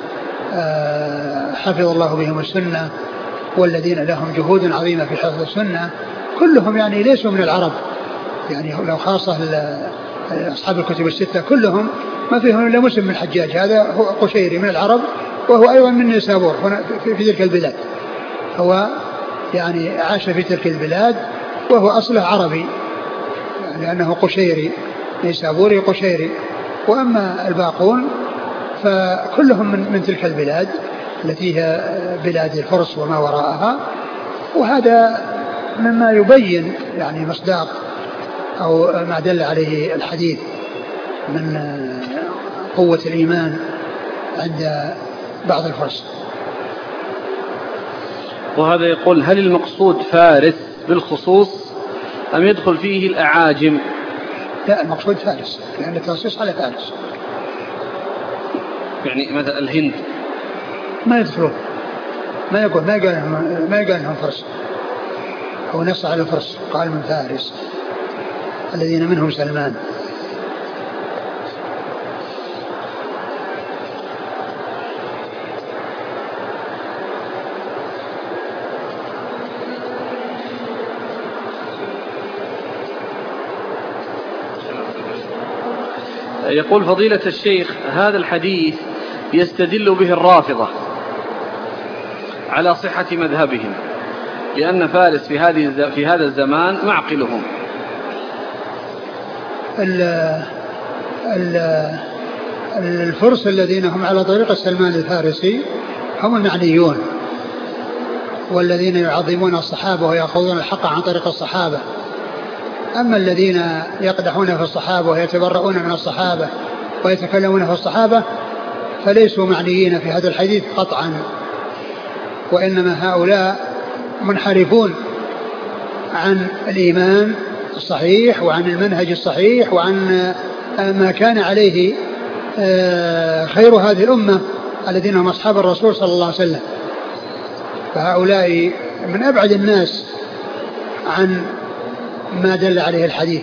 حفظ الله بهم السنة والذين لهم جهود عظيمة في حفظ السنة كلهم يعني ليسوا من العرب، يعني لو خاصة أصحاب الكتب الستة كلهم ما فيهم إلا مسلم بن الحجاج، هذا هو قشيري من العرب وهو أيضا من نيسابور هنا في تلك البلاد، هو يعني عاش في تلك البلاد وهو أصله عربي لأنه قشيري نيسابوري قشيري، وأما الباقون فكلهم من تلك البلاد التي هي بلاد الفرس وما وراءها. وهذا مما يبين يعني مصداق أو ما دل عليه الحديث من قوة الإيمان عند بعض الفرس. وهذا يقول هل المقصود فارس بالخصوص أم يدخل فيه الأعاجم؟ لا، المقصود فارس لأن التنصيص على فارس، يعني مثلا الهند ما يدخلون، ما يقال انهم فرس، هو نص على الفرس قال من فارس الذين منهم سلمان. يقول فضيلة الشيخ هذا الحديث يستدل به الرافضة على صحة مذهبهم لأن فارس في هذا الزمان معقلهم. الفرس الذين هم على طريق سلمان الفارسي هم المعنيون والذين يعظمون الصحابة ويأخذون الحق عن طريق الصحابة. أما الذين يقدحون في الصحابة ويتبرؤون من الصحابة ويتكلمون في الصحابة فليسوا معنيين في هذا الحديث قطعا، وإنما هؤلاء منحرفون عن الإيمان الصحيح وعن المنهج الصحيح وعن ما كان عليه خير هذه الأمة الذين هم أصحاب الرسول صلى الله عليه وسلم. فهؤلاء من أبعد الناس عن ما دل عليه الحديث.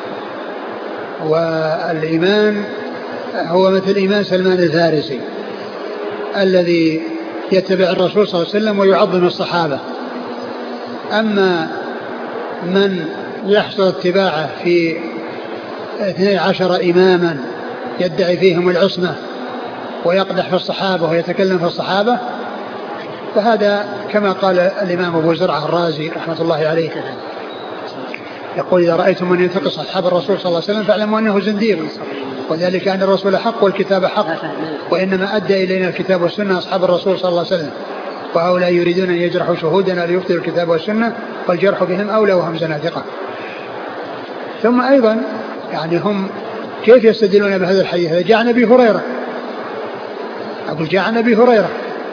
والإيمان هو مثل إيمان سلمان الفارسي الذي يتبع الرسول صلى الله عليه وسلم ويعظم الصحابة. أما من يحصل اتباعه في 12 إماما يدعي فيهم العصمة ويقدح في الصحابة ويتكلم في الصحابة فهذا كما قال الإمام أبو زرعة الرازي رحمة الله عليه يقول إذا رأيتم من ينتقص أصحاب الرسول صلى الله عليه وسلم فاعلموا أنه زنديق، وذلك أن الرسول حق والكتاب حق، وإنما أدى إلينا الكتاب والسنة أصحاب الرسول صلى الله عليه وسلم، وهؤلاء يريدون أن يجرحوا شهودنا ليبطلوا الكتاب والسنة والجرح بهم أولى وهم زنادقة. ثم أيضا يعني هم كيف يستدلون بهذا الحديث؟ جاء عن أبي هريرة، أقول جاء عن أبي هريرة،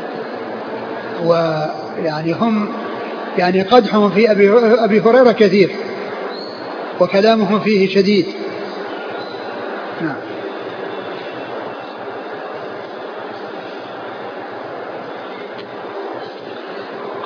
ويعني هم يعني قدحهم في أبي هريرة كثير وكلامهم فيه شديد. نعم.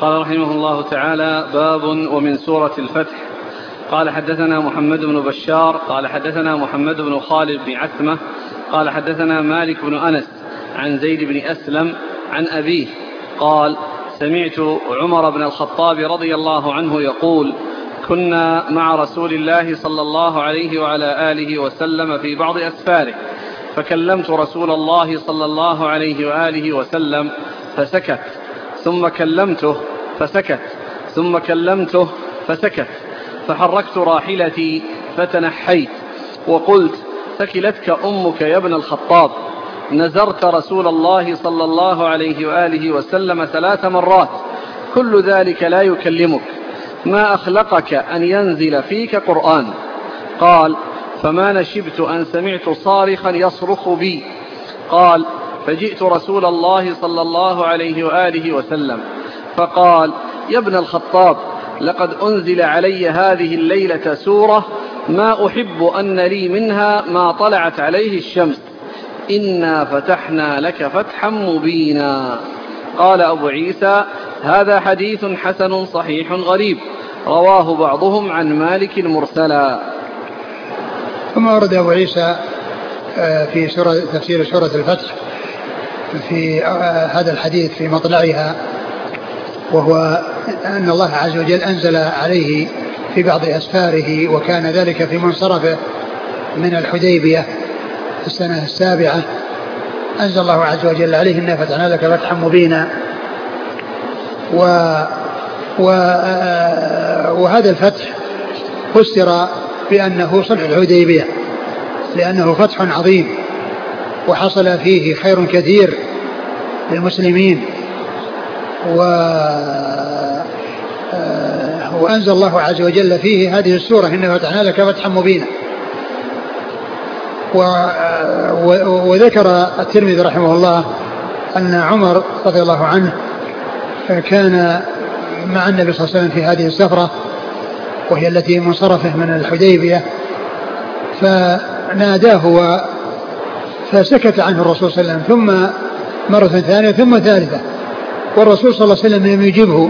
قال رحمه الله تعالى: باب ومن سورة الفتح. قال حدثنا محمد بن بشار قال حدثنا محمد بن خالد بن عثمة قال حدثنا مالك بن أنس عن زيد بن أسلم عن أبيه قال: سمعت عمر بن الخطاب رضي الله عنه يقول: كنا مع رسول الله صلى الله عليه وعلى آله وسلم في بعض أسفاره، فكلمت رسول الله صلى الله عليه وآله وسلم فسكت، ثم كلمته فسكت، ثم كلمته فسكت، فحركت راحلتي فتنحيت وقلت: ثكلتك أمك يا ابن الخطاب، نزرت رسول الله صلى الله عليه وآله وسلم 3 مرات، كل ذلك لا يكلمك، ما أخلقك أن ينزل فيك قرآن؟ قال: فما نشبت أن سمعت صارخا يصرخ بي. قال: فجئت رسول الله صلى الله عليه وآله وسلم فقال: يا ابن الخطاب، لقد أنزل علي هذه الليلة سورة ما أحب أن لي منها ما طلعت عليه الشمس، إنا فتحنا لك فتحا مبينا. قال أبو عيسى: هذا حديث حسن صحيح غريب، رواه بعضهم عن مالك مرسلا. ثم ورد أبو عيسى في تفسير سورة الفتح في هذا الحديث في مطلعها، وهو أن الله عز وجل أنزل عليه في بعض أسفاره، وكان ذلك في منصرفه من الحديبية في السنة 7، أنزل الله عز وجل عليه: إنا فتحنا لك فتحا مبينا. وهذا الفتح فسر بأنه صلح الحديبية، لأنه فتح عظيم وحصل فيه خير كثير للمسلمين، وأنزل الله عز وجل فيه هذه السورة: إنا فتحنا لك فتحا مبينا. وذكر الترمذي رحمه الله أن عمر رضي الله عنه كان مع النبي صلى الله عليه وسلم في هذه السفرة، وهي التي منصرفه من الحديبية، فناداه فسكت عنه الرسول صلى الله عليه وسلم، ثم مرة ثانية ثم ثالثة، والرسول صلى الله عليه وسلم لم يجبه،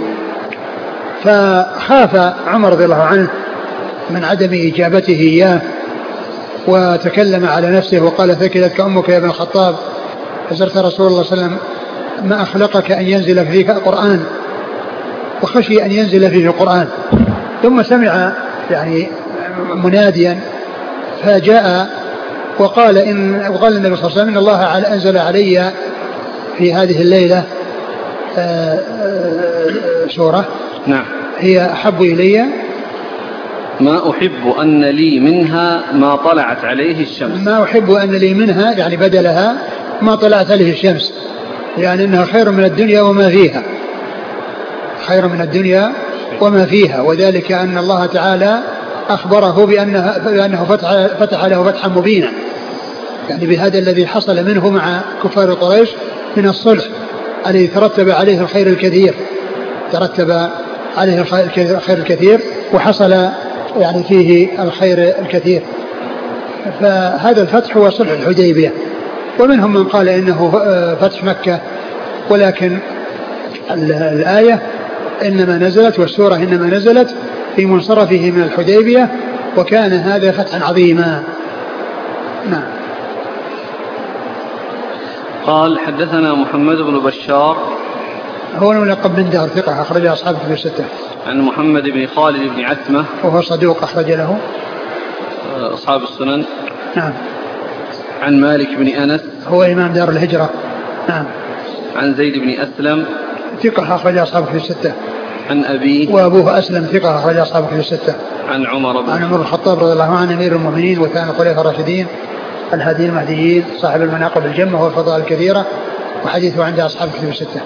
فخاف عمر رضي الله عنه من عدم إجابته إياه، وتكلم على نفسه وقال: ثكلتك أمك يا ابن الخطاب، فزرت رسول الله صلى الله عليه وسلم، ما أخلقك أن ينزل فيك القرآن؟ وخشي أن ينزل فيه القرآن. ثم سمع يعني مناديا فجاء وقال النبي صلى الله عليه وسلم: إن الله أنزل علي في هذه الليلة سورة نعم هي أحب إلي ما أحب أن لي منها ما طلعت عليه الشمس. ما أحب أن لي منها يعني بدلها ما طلعت عليه الشمس، يعني أنها خير من الدنيا وما فيها، خير من الدنيا وما فيها. وذلك أن الله تعالى أخبره بأنه فتح له فتحا مبينا، يعني بهذا الذي حصل منه مع كفار قريش من الصلح الذي ترتب عليه الخير الكثير، ترتب عليه الخير الكثير وحصل يعني فيه الخير الكثير. فهذا الفتح هو صلح الحديبية. ومنهم من قال إنه فتح مكة، ولكن الآية إنما نزلت والسورة إنما نزلت في منصرفه من الحديبية، وكان هذا فتحا عظيما. نعم. قال: حدثنا محمد بن بشار، هو الملقب بن دار، ثقة أخرج أصحاب كتب الستة. عن محمد بن خالد بن عثمة، وهو صدوق أخرج له أصحاب السنن. نعم. عن مالك بن أنس، هو إمام دار الهجرة. نعم. عن زيد بن أسلم، ثقة أخرج أصحاب كتب الستة. عن أبيه، وأبوه أسلم، ثقة أخرج أصحاب كتب الستة. عن عمر بن الخطاب رضي الله عنه أمير المؤمنين وثاني الخلفاء الراشدين الهاديين المهديين صاحب المناقب الجمة والفضائل الكثيرة، وحديثه عند أصحاب كتب الستة.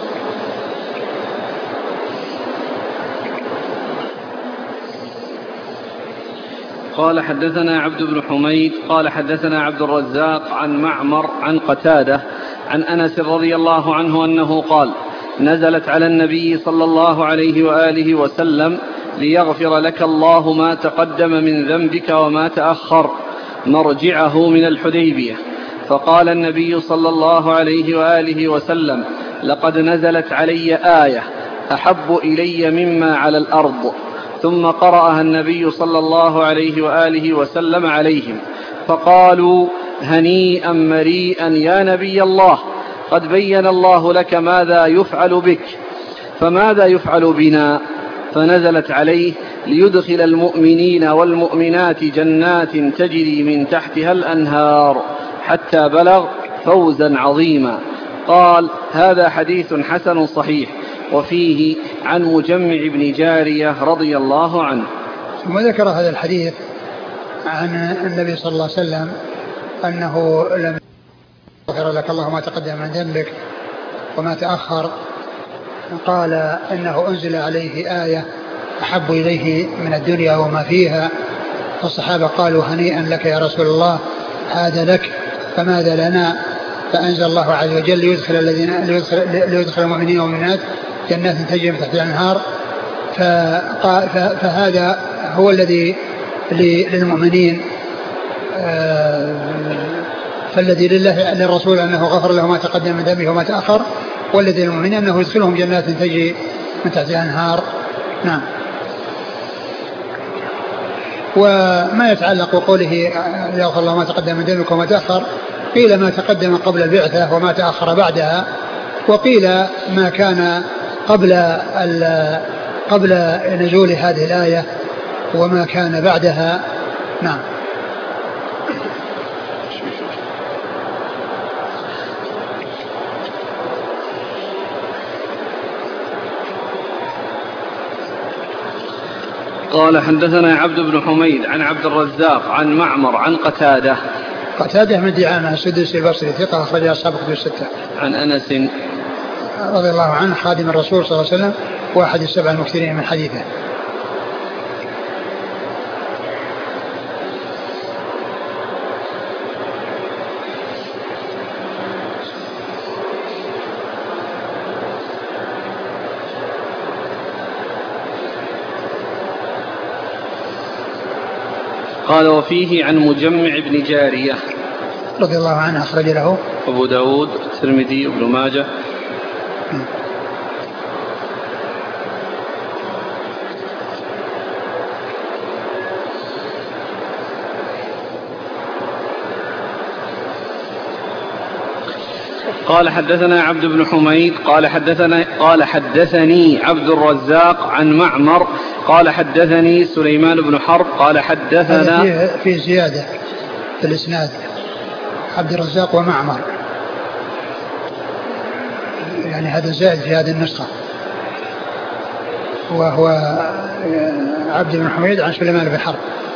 قال: حدثنا عبد بن حميد قال حدثنا عبد الرزاق عن معمر عن قتادة عن أنس رضي الله عنه أنه قال: نزلت على النبي صلى الله عليه وآله وسلم: ليغفر لك الله ما تقدم من ذنبك وما تأخر، مرجعه من الحديبية. فقال النبي صلى الله عليه وآله وسلم: لقد نزلت علي آية أحب إلي مما على الأرض. ثم قرأها النبي صلى الله عليه وآله وسلم عليهم فقالوا هنيئا مريئا يا نبي الله، قد بين الله لك ماذا يفعل بك، فماذا يفعل بنا؟ فنزلت عليه ليدخل المؤمنين والمؤمنات جنات تجري من تحتها الأنهار حتى بلغ فوزا عظيما. قال هذا حديث حسن صحيح. وفيه عن مجمع بن جارية رضي الله عنه. ثم ذكر هذا الحديث عن النبي صلى الله عليه وسلم أنه لم يغفر لك الله ما تقدم من ذنبك وما تأخر، قال إنه أنزل عليه آية أحب إليه من الدنيا وما فيها، فالصحابة قالوا هنيئا لك يا رسول الله، هذا لك فماذا لنا؟ فأنزل الله عز وجل ليدخل المؤمنين والمؤمنات جنات تجري من تحتها الأنهار. فهذا هو الذي للمؤمنين، فالذي للرسول أنه غفر له ما تقدم من ذنبه وما تأخر، والذي للمؤمنين أنه يدخلهم جنات تجري من تحتها الأنهار. نعم. وما يتعلق قوله يغفر الله ما تقدم من ذنبك وما تأخر، قيل ما تقدم قبل البعثة وما تأخر بعدها، وقيل ما كان قبل نزول هذه الآية وما كان بعدها. نعم. قال حدثنا عبد بن حميد عن عبد الرزاق عن معمر عن قتادة من دعامة السدوسي البصري ثقة أخرج أصحاب كتب الستة. عن أنس رضي الله عنه خادم الرسول صلى الله عليه وسلم واحد السبع المكثرين من حديثه. قال وفيه عن مجمع بن جارية رضي الله عنه أخرج له أبو داود الترمذي وابن ماجه. قال حدثنا عبد بن حميد قال حدثني عبد الرزاق عن معمر قال حدثني سليمان بن حرب قال حدثنا في زيادة في الإسناد عبد الرزاق ومعمر، يعني هذا زائد في هذه النسخة، وهو عبد بن حميد عن سليمان بن حرب.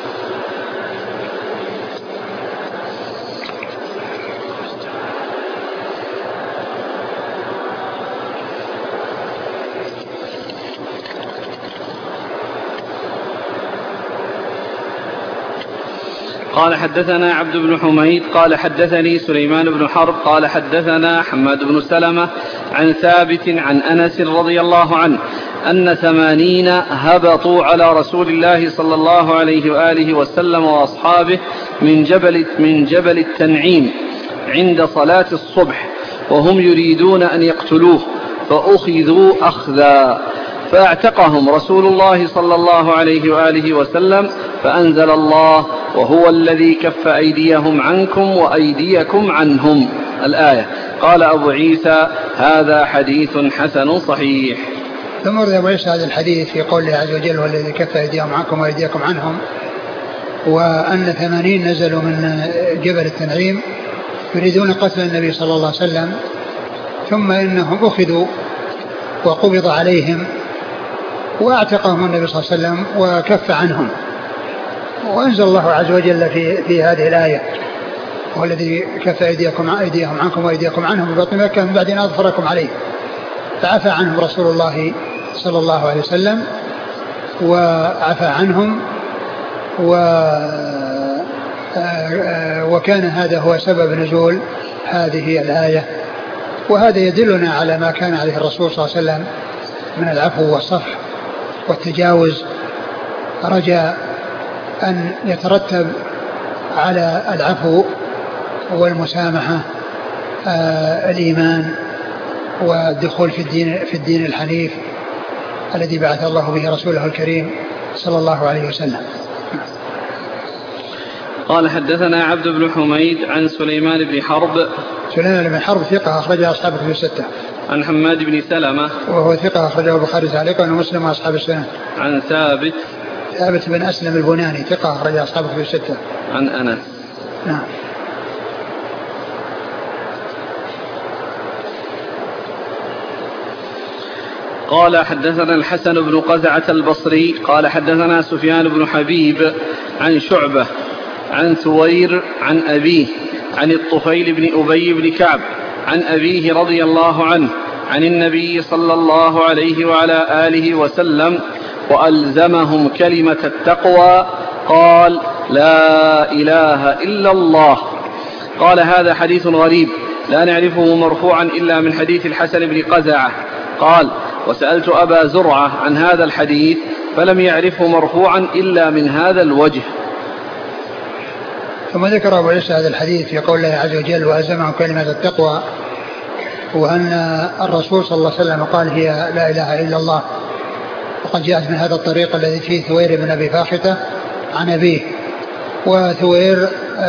قال حدثنا عبد بن حميد قال حدثني سليمان بن حرب قال حدثنا حماد بن سلمة عن ثابت عن أنس رضي الله عنه أن 80 هبطوا على رسول الله صلى الله عليه وآله وسلم وأصحابه من جبل التنعيم عند صلاة الصبح وهم يريدون أن يقتلوه فأخذوا أخذا، فاعتقهم رسول الله صلى الله عليه وآله وسلم فأنزل الله وهو الذي كف أيديهم عنكم وأيديكم عنهم الآية. قال أبو عيسى هذا حديث حسن صحيح. ثم ورد أبو عيسى هذا الحديث في قوله عز وجل هو الذي كف أيديهم عنكم وأيديكم عنهم، وأن 80 نزلوا من جبل التنعيم يريدون قتل النبي صلى الله عليه وسلم، ثم إنهم أخذوا وقبض عليهم وأعتقهم النبي صلى الله عليه وسلم وكف عنهم، وأنزل الله عز وجل في هذه الآية هو الذي كف أيديهم عنكم وأيديكم عنهم ببطن مكة من بعد أن أظفركم عليه، فعفى عنهم رسول الله صلى الله عليه وسلم وعفى عنهم وكان هذا هو سبب نزول هذه الآية. وهذا يدلنا على ما كان عليه الرسول صلى الله عليه وسلم من العفو والصفح والتجاوز، رجاء أن يترتب على العفو والمسامحة الإيمان والدخول في الدين الحنيف الذي بعث الله به رسوله الكريم صلى الله عليه وسلم. قال حدثنا عبد بن حميد عن سليمان بن حرب. سليمان بن حرب ثقة أخرجه أصحاب الكتب الستة. عن حماد بن سلمة وهو ثقة أخرجه البخاري تعليقا ومسلم وأصحاب السنن. عن ثابت بن أسلم البناني ثقة أخرجه أصحاب الكتب الستة. عن أنس. نعم. قال حدثنا الحسن بن قزعة البصري قال حدثنا سفيان بن حبيب عن شعبة عن ثوير عن أبيه عن الطفيل بن أبي بن كعب عن أبيه رضي الله عنه عن النبي صلى الله عليه وعلى آله وسلم وألزمهم كلمة التقوى قال لا إله إلا الله. قال هذا حديث غريب لا نعرفه مرفوعا إلا من حديث الحسن بن قزعة. قال وسألت أبا زرعة عن هذا الحديث فلم يعرفه مرفوعا إلا من هذا الوجه. ثم ذكر أبو عيسى هذا الحديث في قول الله عز وجل وألزمهم كلمة التقوى، وأن الرسول صلى الله عليه وسلم قال هي لا إله إلا الله، وقد جاءت من هذا الطريق الذي فيه ثوير بن أبي فاختة عن أبيه، وثوير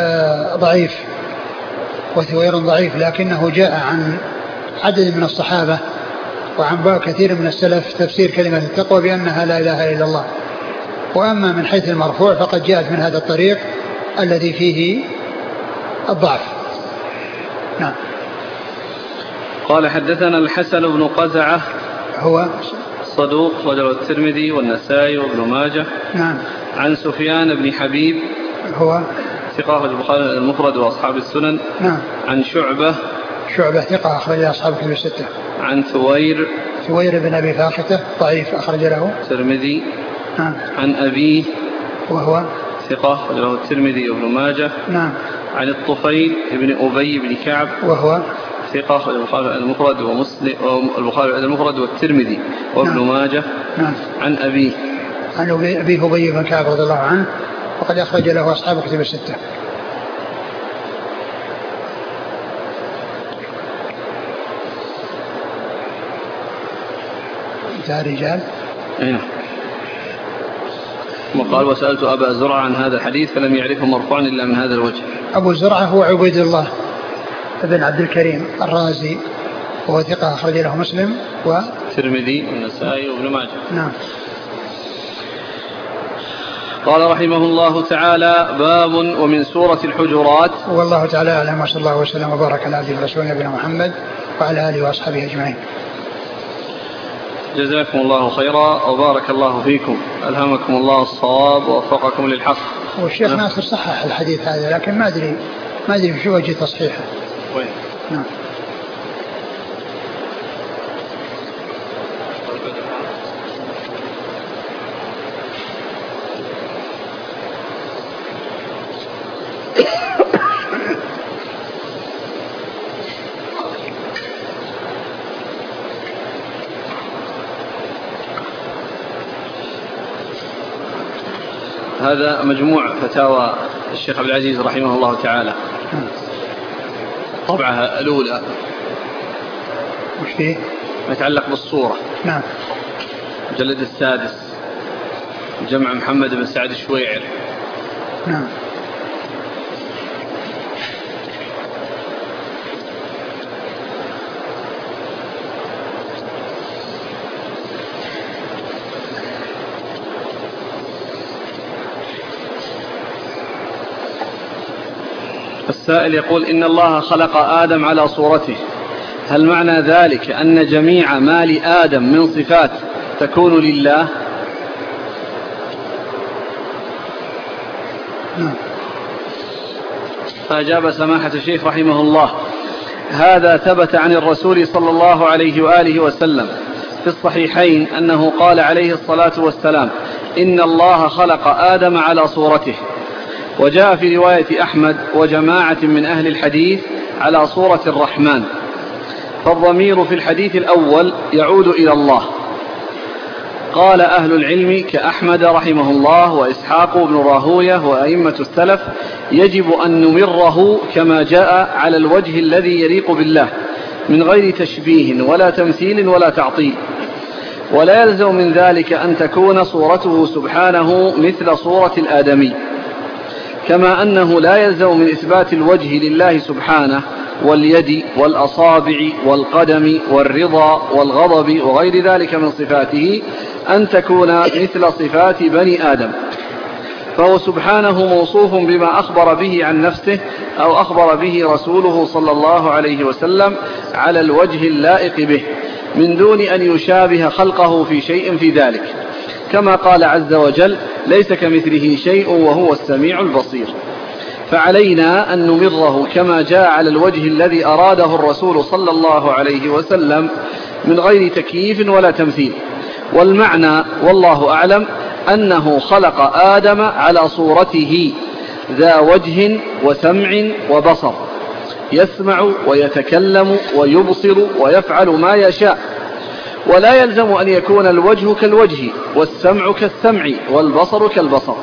ضعيف لكنه جاء عن عدد من الصحابة وعن كثير من السلف تفسير كلمة التقوى بأنها لا إله إلا الله. وأما من حيث المرفوع فقد جاءت من هذا الطريق الذي فيه الضعف. نعم. قال حدثنا الحسن بن قزعة هو صدوق وله الترمذي والنسائي وابن ماجه. نعم. عن سفيان بن حبيب هو ثقة البخاري المفرد وأصحاب السنن. نعم. عن شعبة ثقة أخرج أصحاب الكتب الستة. عن ثوير بن أبي فاختة ضعيف أخرج له الترمذي. نعم. عن أبيه وهو ثقة له الترمذي وابن ماجه. نعم. عن الطفيل بن أبي بن كعب وهو ثقة البخاري المفرد ومسلم والبخاري المفرد والترمذي وابن ماجه. نعم. عن أبيه أبي أبي بن كعب رضي الله عنه وقد أخرج له أصحاب الكتب الستة. رجال. أيه. وقال وسألت أبا زرعة عن هذا الحديث فلم يعرفه مرفوعا إلا من هذا الوجه. أبو زرعة هو عبيد الله بن عبد الكريم الرازي وهو ثقة أخرج له مسلم والترمذي والنسائي وابن ماجه. نعم. قال رحمه الله تعالى باب ومن سورة الحجرات. والله تعالى أعلم وصلى الله وسلم وبارك على عبده ورسوله نبينا محمد وعلى آله وأصحابه أجمعين. جزاكم الله خيرا وبارك الله فيكم، ألهمكم الله الصواب ووفقكم للحق. والشيخ ناصر صحح الحديث هذا لكن ما أدري في وجه تصحيحه. وين؟ نعم. هذا مجموع فتاوى الشيخ عبد العزيز رحمه الله تعالى، طبعها الأولى. وش فيه؟ ما يتعلق بالصورة. نعم. المجلد السادس، جمع محمد بن سعد الشويعر. نعم. السائل يقول إن الله خلق آدم على صورته، هل معنى ذلك أن جميع ما لآدم من صفات تكون لله؟ فأجاب سماحة الشيخ رحمه الله: هذا ثبت عن الرسول صلى الله عليه وآله وسلم في الصحيحين أنه قال عليه الصلاة والسلام: إن الله خلق آدم على صورته. وجاء في رواية أحمد وجماعة من أهل الحديث على صورة الرحمن، فالضمير في الحديث الأول يعود إلى الله. قال أهل العلم كأحمد رحمه الله وإسحاق بن راهوية وأئمة السلف: يجب أن نمره كما جاء على الوجه الذي يليق بالله من غير تشبيه ولا تمثيل ولا تعطيل. ولا يلزم من ذلك أن تكون صورته سبحانه مثل صورة الآدمي، كما أنه لا يلزم من إثبات الوجه لله سبحانه واليد والأصابع والقدم والرضا والغضب وغير ذلك من صفاته أن تكون مثل صفات بني آدم، فهو سبحانه موصوف بما أخبر به عن نفسه أو أخبر به رسوله صلى الله عليه وسلم على الوجه اللائق به، من دون أن يشابه خلقه في شيء في ذلك، كما قال عز وجل: ليس كمثله شيء وهو السميع البصير. فعلينا أن نمره كما جاء على الوجه الذي أراده الرسول صلى الله عليه وسلم من غير تكييف ولا تمثيل. والمعنى والله أعلم أنه خلق آدم على صورته ذا وجه وسمع وبصر، يسمع ويتكلم ويبصر ويفعل ما يشاء، ولا يلزم أن يكون الوجه كالوجه والسمع كالسمع والبصر كالبصر،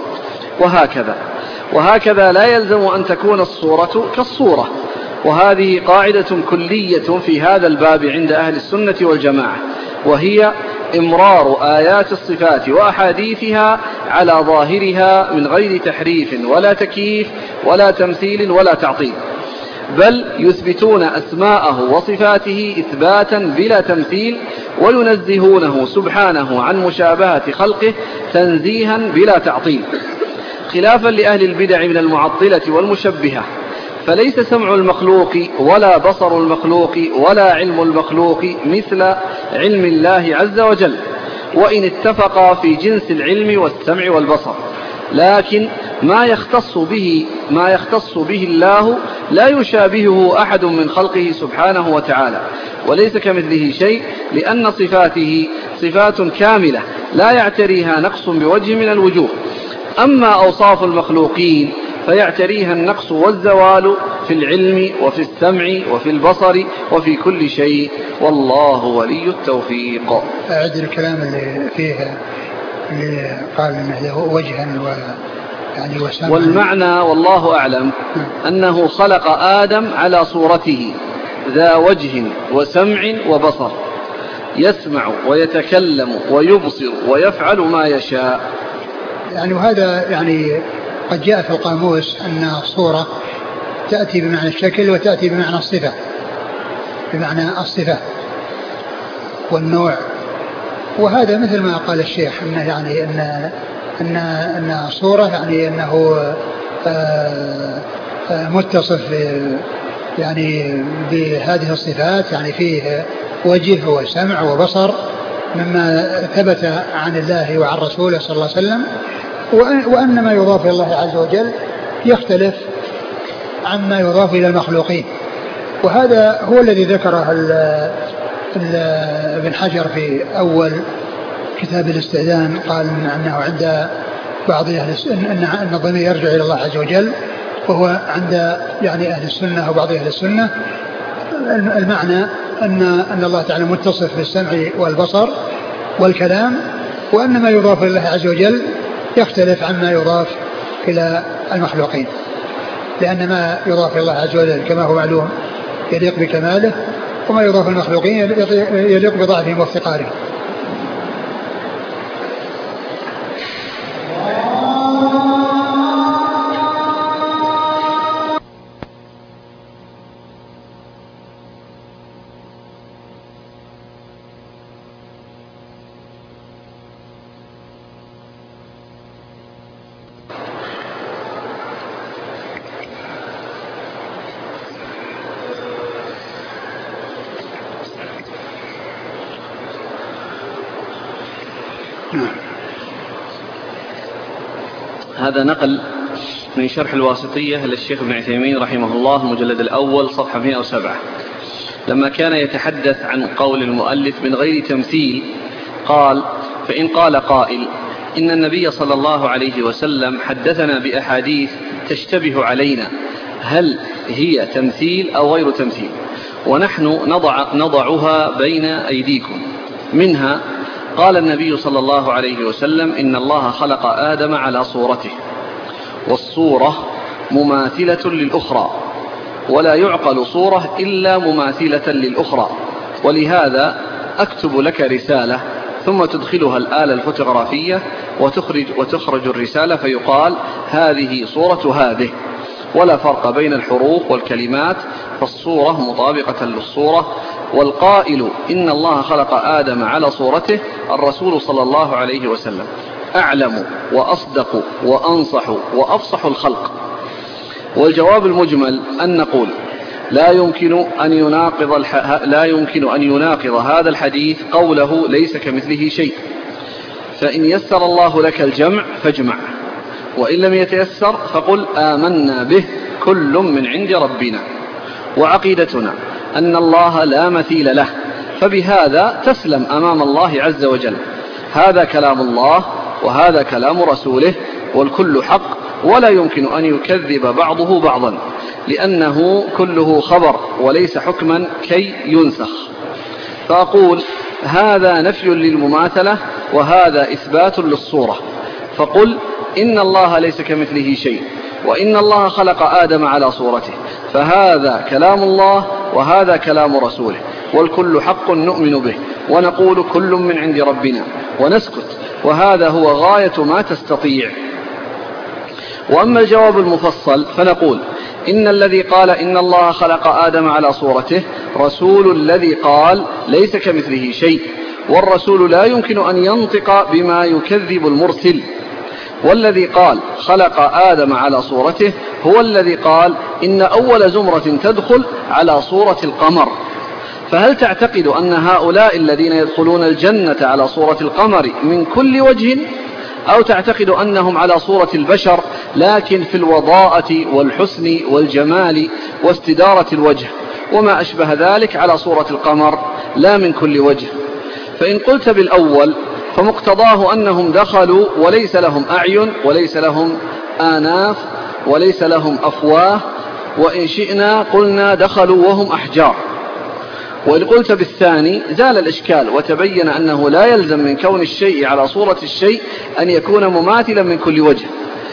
وهكذا لا يلزم أن تكون الصورة كالصورة. وهذه قاعدة كلية في هذا الباب عند أهل السنة والجماعة، وهي إمرار آيات الصفات وأحاديثها على ظاهرها من غير تحريف ولا تكييف ولا تمثيل ولا تعطيل، بل يثبتون أسماءه وصفاته إثباتا بلا تمثيل، وينزهونه سبحانه عن مشابهة خلقه تنزيها بلا تعطيل، خلافا لأهل البدع من المعطلة والمشبهة. فليس سمع المخلوق ولا بصر المخلوق ولا علم المخلوق مثل علم الله عز وجل، وإن اتفقا في جنس العلم والسمع والبصر، لكن ما يختص به الله لا يشابهه أحد من خلقه سبحانه وتعالى، وليس كمثله شيء، لأن صفاته صفات كاملة لا يعتريها نقص بوجه من الوجوه. أما أوصاف المخلوقين فيعتريها النقص والزوال في العلم وفي السمع وفي البصر وفي كل شيء، والله ولي التوفيق. أعد الكلام اللي فيه اللي قال إنه له وجها يعني وسمع. والمعنى والله أعلم أنه خلق آدم على صورته ذا وجه وسمع وبصر، يسمع ويتكلم ويبصر ويفعل ما يشاء. يعني وهذا يعني قد جاء في القاموس أن الصورة تأتي بمعنى الشكل وتأتي بمعنى الصفة، والنوع. وهذا مثل ما قال الشيخ أنه يعني أن الصورة يعني أنه متصف يعني بهذه الصفات، يعني فيه وجه وسمع وبصر مما ثبت عن الله وعن رسوله صلى الله عليه وسلم، وأن ما يضاف إلى الله عز وجل يختلف عما يضاف إلى المخلوقين. وهذا هو الذي ذكره ابن حجر في أول كتاب الاستئذان، قال أنه عند بعض أهل السنة أن الضمير يرجع إلى الله عز وجل، وهو عند يعني أهل السنة وبعض أهل السنة المعنى أن الله تعالى متصف بالسمع والبصر والكلام، وأن ما يضاف إلى الله عز وجل يختلف عما يضاف إلى المخلوقين، لأن ما يضاف إلى الله عز وجل كما هو معلوم يليق بكماله، وما يضاف المخلوقين يليق بضعفهم وافتقارهم. هذا نقل من شرح الواسطية للشيخ ابن عثيمين رحمه الله المجلد الأول صفحة 107، لما كان يتحدث عن قول المؤلف من غير تمثيل قال: فإن قال قائل إن النبي صلى الله عليه وسلم حدثنا بأحاديث تشتبه علينا، هل هي تمثيل أو غير تمثيل؟ ونحن نضعها بين أيديكم. منها قال النبي صلى الله عليه وسلم: إن الله خلق آدم على صورته، والصورة مماثلة للأخرى، ولا يعقل صورة إلا مماثلة للأخرى، ولهذا أكتب لك رسالة ثم تدخلها الآلة الفوتوغرافية وتخرج الرسالة فيقال هذه صورة هذه، ولا فرق بين الحروف والكلمات، فالصورة مطابقة للصورة. والقائل إن الله خلق آدم على صورته الرسول صلى الله عليه وسلم أعلم وأصدق وأنصح وأفصح الخلق. والجواب المجمل أن نقول لا يمكن أن يناقض هذا الحديث قوله ليس كمثله شيء، فإن يسر الله لك الجمع فاجمع، وإن لم يتيسر فقل آمنا به كل من عند ربنا. وعقيدتنا أن الله لا مثيل له، فبهذا تسلم أمام الله عز وجل. هذا كلام الله وهذا كلام رسوله، والكل حق، ولا يمكن أن يكذب بعضه بعضا، لأنه كله خبر وليس حكما كي ينسخ. فأقول هذا نفي للمماثلة وهذا إثبات للصورة. فقل إن الله ليس كمثله شيء، وإن الله خلق آدم على صورته، فهذا كلام الله وهذا كلام رسوله، والكل حق نؤمن به، ونقول كل من عند ربنا ونسكت، وهذا هو غاية ما تستطيع. وأما الجواب المفصل فنقول إن الذي قال إن الله خلق آدم على صورته رسول الذي قال ليس كمثله شيء، والرسول لا يمكن أن ينطق بما يكذب المرسل. والذي قال خلق آدم على صورته هو الذي قال إن أول زمرة تدخل على صورة القمر. فهل تعتقد أن هؤلاء الذين يدخلون الجنة على صورة القمر من كل وجه، أو تعتقد أنهم على صورة البشر لكن في الوضاءة والحسن والجمال واستدارة الوجه وما أشبه ذلك على صورة القمر لا من كل وجه؟ فإن قلت بالأول فمقتضاه أنهم دخلوا وليس لهم أعين وليس لهم آناف وليس لهم أفواه، وإن شئنا قلنا دخلوا وهم أحجار. وإن قلت بالثاني زال الإشكال وتبين أنه لا يلزم من كون الشيء على صورة الشيء أن يكون مماثلا من كل وجه.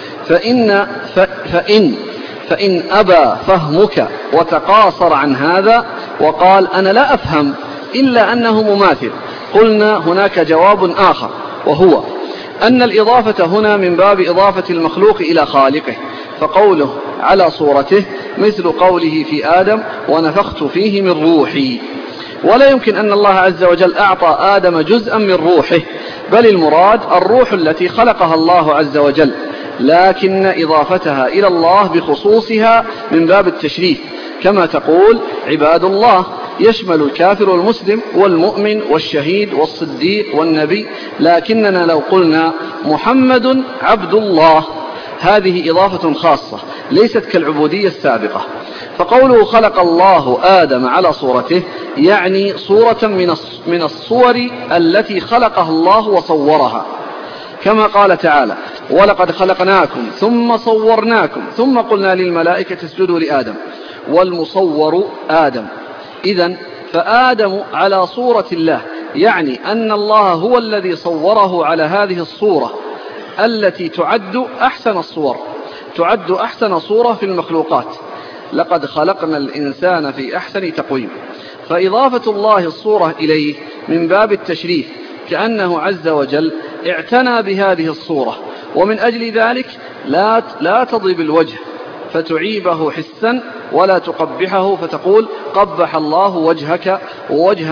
فإن أبى فهمك وتقاصر عن هذا وقال أنا لا أفهم إلا أنه مماثل، قلنا هناك جواب آخر، وهو أن الإضافة هنا من باب إضافة المخلوق إلى خالقه، فقوله على صورته مثل قوله في آدم ونفخت فيه من روحي. ولا يمكن أن الله عز وجل أعطى آدم جزءا من روحه، بل المراد الروح التي خلقها الله عز وجل، لكن إضافتها إلى الله بخصوصها من باب التشريف، كما تقول عباد الله يشمل الكافر والمسلم والمؤمن والشهيد والصديق والنبي، لكننا لو قلنا محمد عبد الله هذه إضافة خاصة ليست كالعبودية السابقة. فقوله خلق الله آدم على صورته يعني صورة من الصور التي خلقها الله وصورها، كما قال تعالى ولقد خلقناكم ثم صورناكم ثم قلنا للملائكة اسجدوا لآدم، والمصور آدم. إذن فآدم على صورة الله يعني أن الله هو الذي صوره على هذه الصورة التي تعد أحسن الصور، تعد أحسن صورة في المخلوقات. لقد خلقنا الإنسان في أحسن تقويم. فإضافة الله الصورة إليه من باب التشريف، كأنه عز وجل اعتنى بهذه الصورة، ومن أجل ذلك لا تضرب الوجه فتعيبه حسا ولا تقبحه فتقول قبح الله وجهك ووجه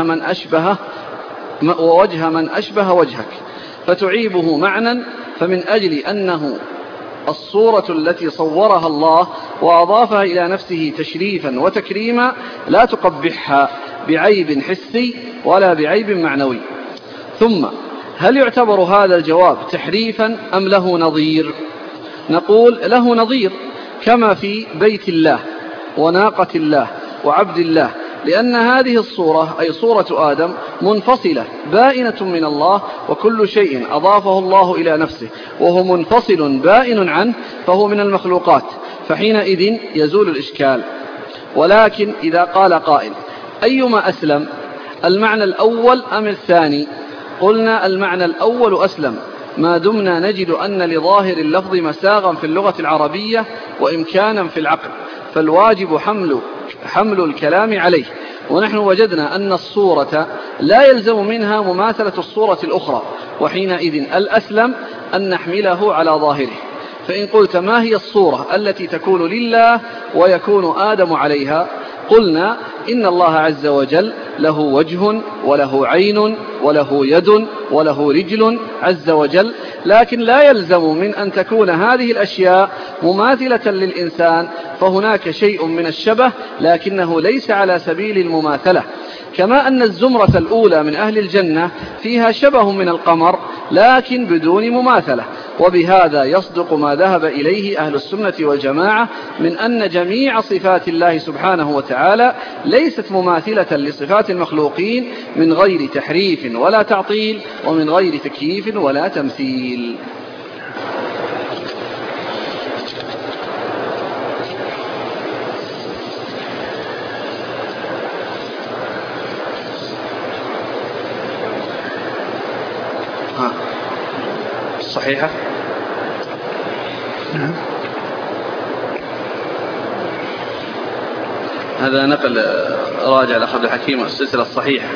من أشبه وجهك، فتعيبه معنى. فمن أجل أنه الصورة التي صورها الله وأضافها إلى نفسه تشريفا وتكريما لا تقبحها بعيب حسي ولا بعيب معنوي. ثم هل يعتبر هذا الجواب تحريفا أم له نظير؟ نقول له نظير، كما في بيت الله وناقة الله وعبد الله، لأن هذه الصورة أي صورة آدم منفصلة بائنة من الله، وكل شيء أضافه الله إلى نفسه وهو منفصل بائن عنه فهو من المخلوقات، فحينئذ يزول الإشكال. ولكن إذا قال قائل أيما أسلم المعنى الأول أم الثاني؟ قلنا المعنى الأول أسلم، ما دمنا نجد أن لظاهر اللفظ مساغا في اللغة العربية وإمكانا في العقل، فالواجب حمل الكلام عليه، ونحن وجدنا أن الصورة لا يلزم منها مماثلة الصورة الأخرى، وحينئذ الأسلم أن نحمله على ظاهره. فإن قلت ما هي الصورة التي تكون لله ويكون آدم عليها؟ قلنا إن الله عز وجل له وجه وله عين وله يد وله رجل عز وجل، لكن لا يلزم من أن تكون هذه الأشياء مماثلة للإنسان، فهناك شيء من الشبه لكنه ليس على سبيل المماثلة. كما أن الزمرة الأولى من أهل الجنة فيها شبه من القمر لكن بدون مماثلة. وبهذا يصدق ما ذهب إليه أهل السنة والجماعة من أن جميع صفات الله سبحانه وتعالى ليست مماثلة لصفات المخلوقين من غير تحريف ولا تعطيل ومن غير تكييف ولا تمثيل. صحيحة؟ نعم. هذا نقل راجع لأخذ الحكيم السلسلة الصحيحة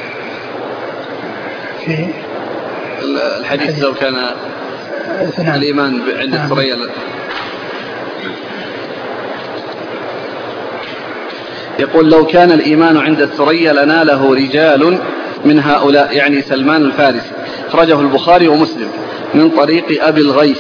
في الحديث لو كان الإيمان عند الثريا. يقول لو كان الإيمان عند الثريا لناله رجال من هؤلاء، يعني سلمان الفارسي. أخرجه البخاري ومسلم من طريق أبي الغيث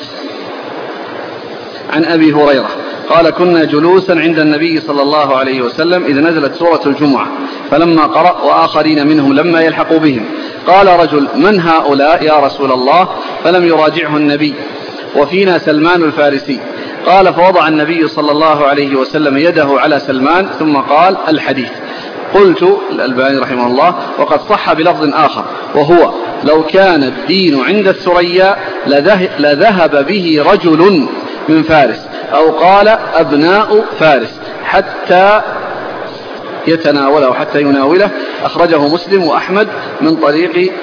عن أبي هريرة قال كنا جلوسا عند النبي صلى الله عليه وسلم إذ نزلت سورة الجمعة، فلما قرأ وآخرين منهم لما يلحقوا بهم قال رجل من هؤلاء يا رسول الله؟ فلم يراجعه النبي وفينا سلمان الفارسي. قال فوضع النبي صلى الله عليه وسلم يده على سلمان ثم قال الحديث. قلت الألباني رحمه الله وقد صح بلفظ آخر وهو لو كان الدين عند الثريا لذهب به رجل من فارس، أو قال أبناء فارس حتى يتناوله حتى يناوله. أخرجه مسلم وأحمد من طريق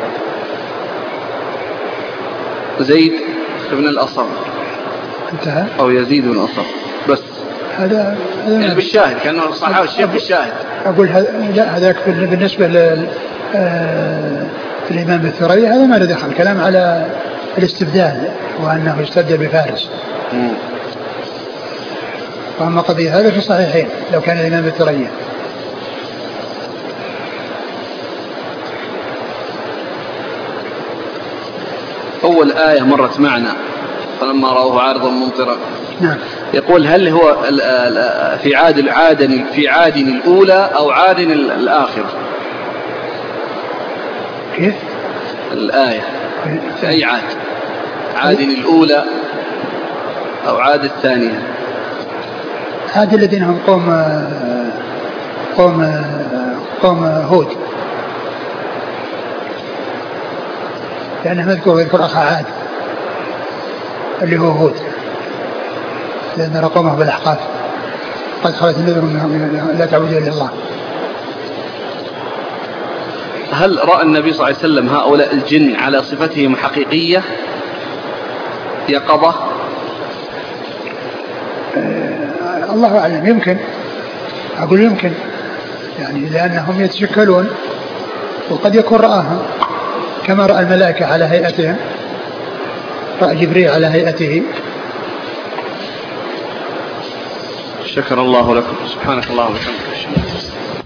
زيد بن الأصم أو يزيد بن الأصم بس هذا يعني بالشاهد كأنه صحابي الشيخ بالشاهد. أقول لا هذاك بالنسبة للإمام بالثريا هذا ما له دخل، كلام على الاستبدال وأنه يستبدل بفارس. وأما قضية هذا في الصحيحين لو كان الإمام بالثريا. أول آية مرت معنا فلما رأوه عارضا ممطرا. نعم. يقول هل هو في عاد الأولى أو عاد الآخرة؟ كيف؟ الآية في أي عاد؟ عاد الأولى أو عاد الثانية؟ عاد الذين هم قوم هود، لأنه يذكر أخا عاد اللي هو هود، لأن رقمه بالأحقاف قد خلت النذر منهم لا تعبدوا إلا الله. هل رأى النبي صلى الله عليه وسلم هؤلاء الجن على صفتهم حقيقية يقظة؟ الله أعلم، يمكن، أقول يمكن يعني لأنهم يتشكلون وقد يكون رآهم كما رأى الملائكة على هيئتهم، رأى جبريل على هيئته. شكر الله لكم. سبحانك اللهم وبحمدك.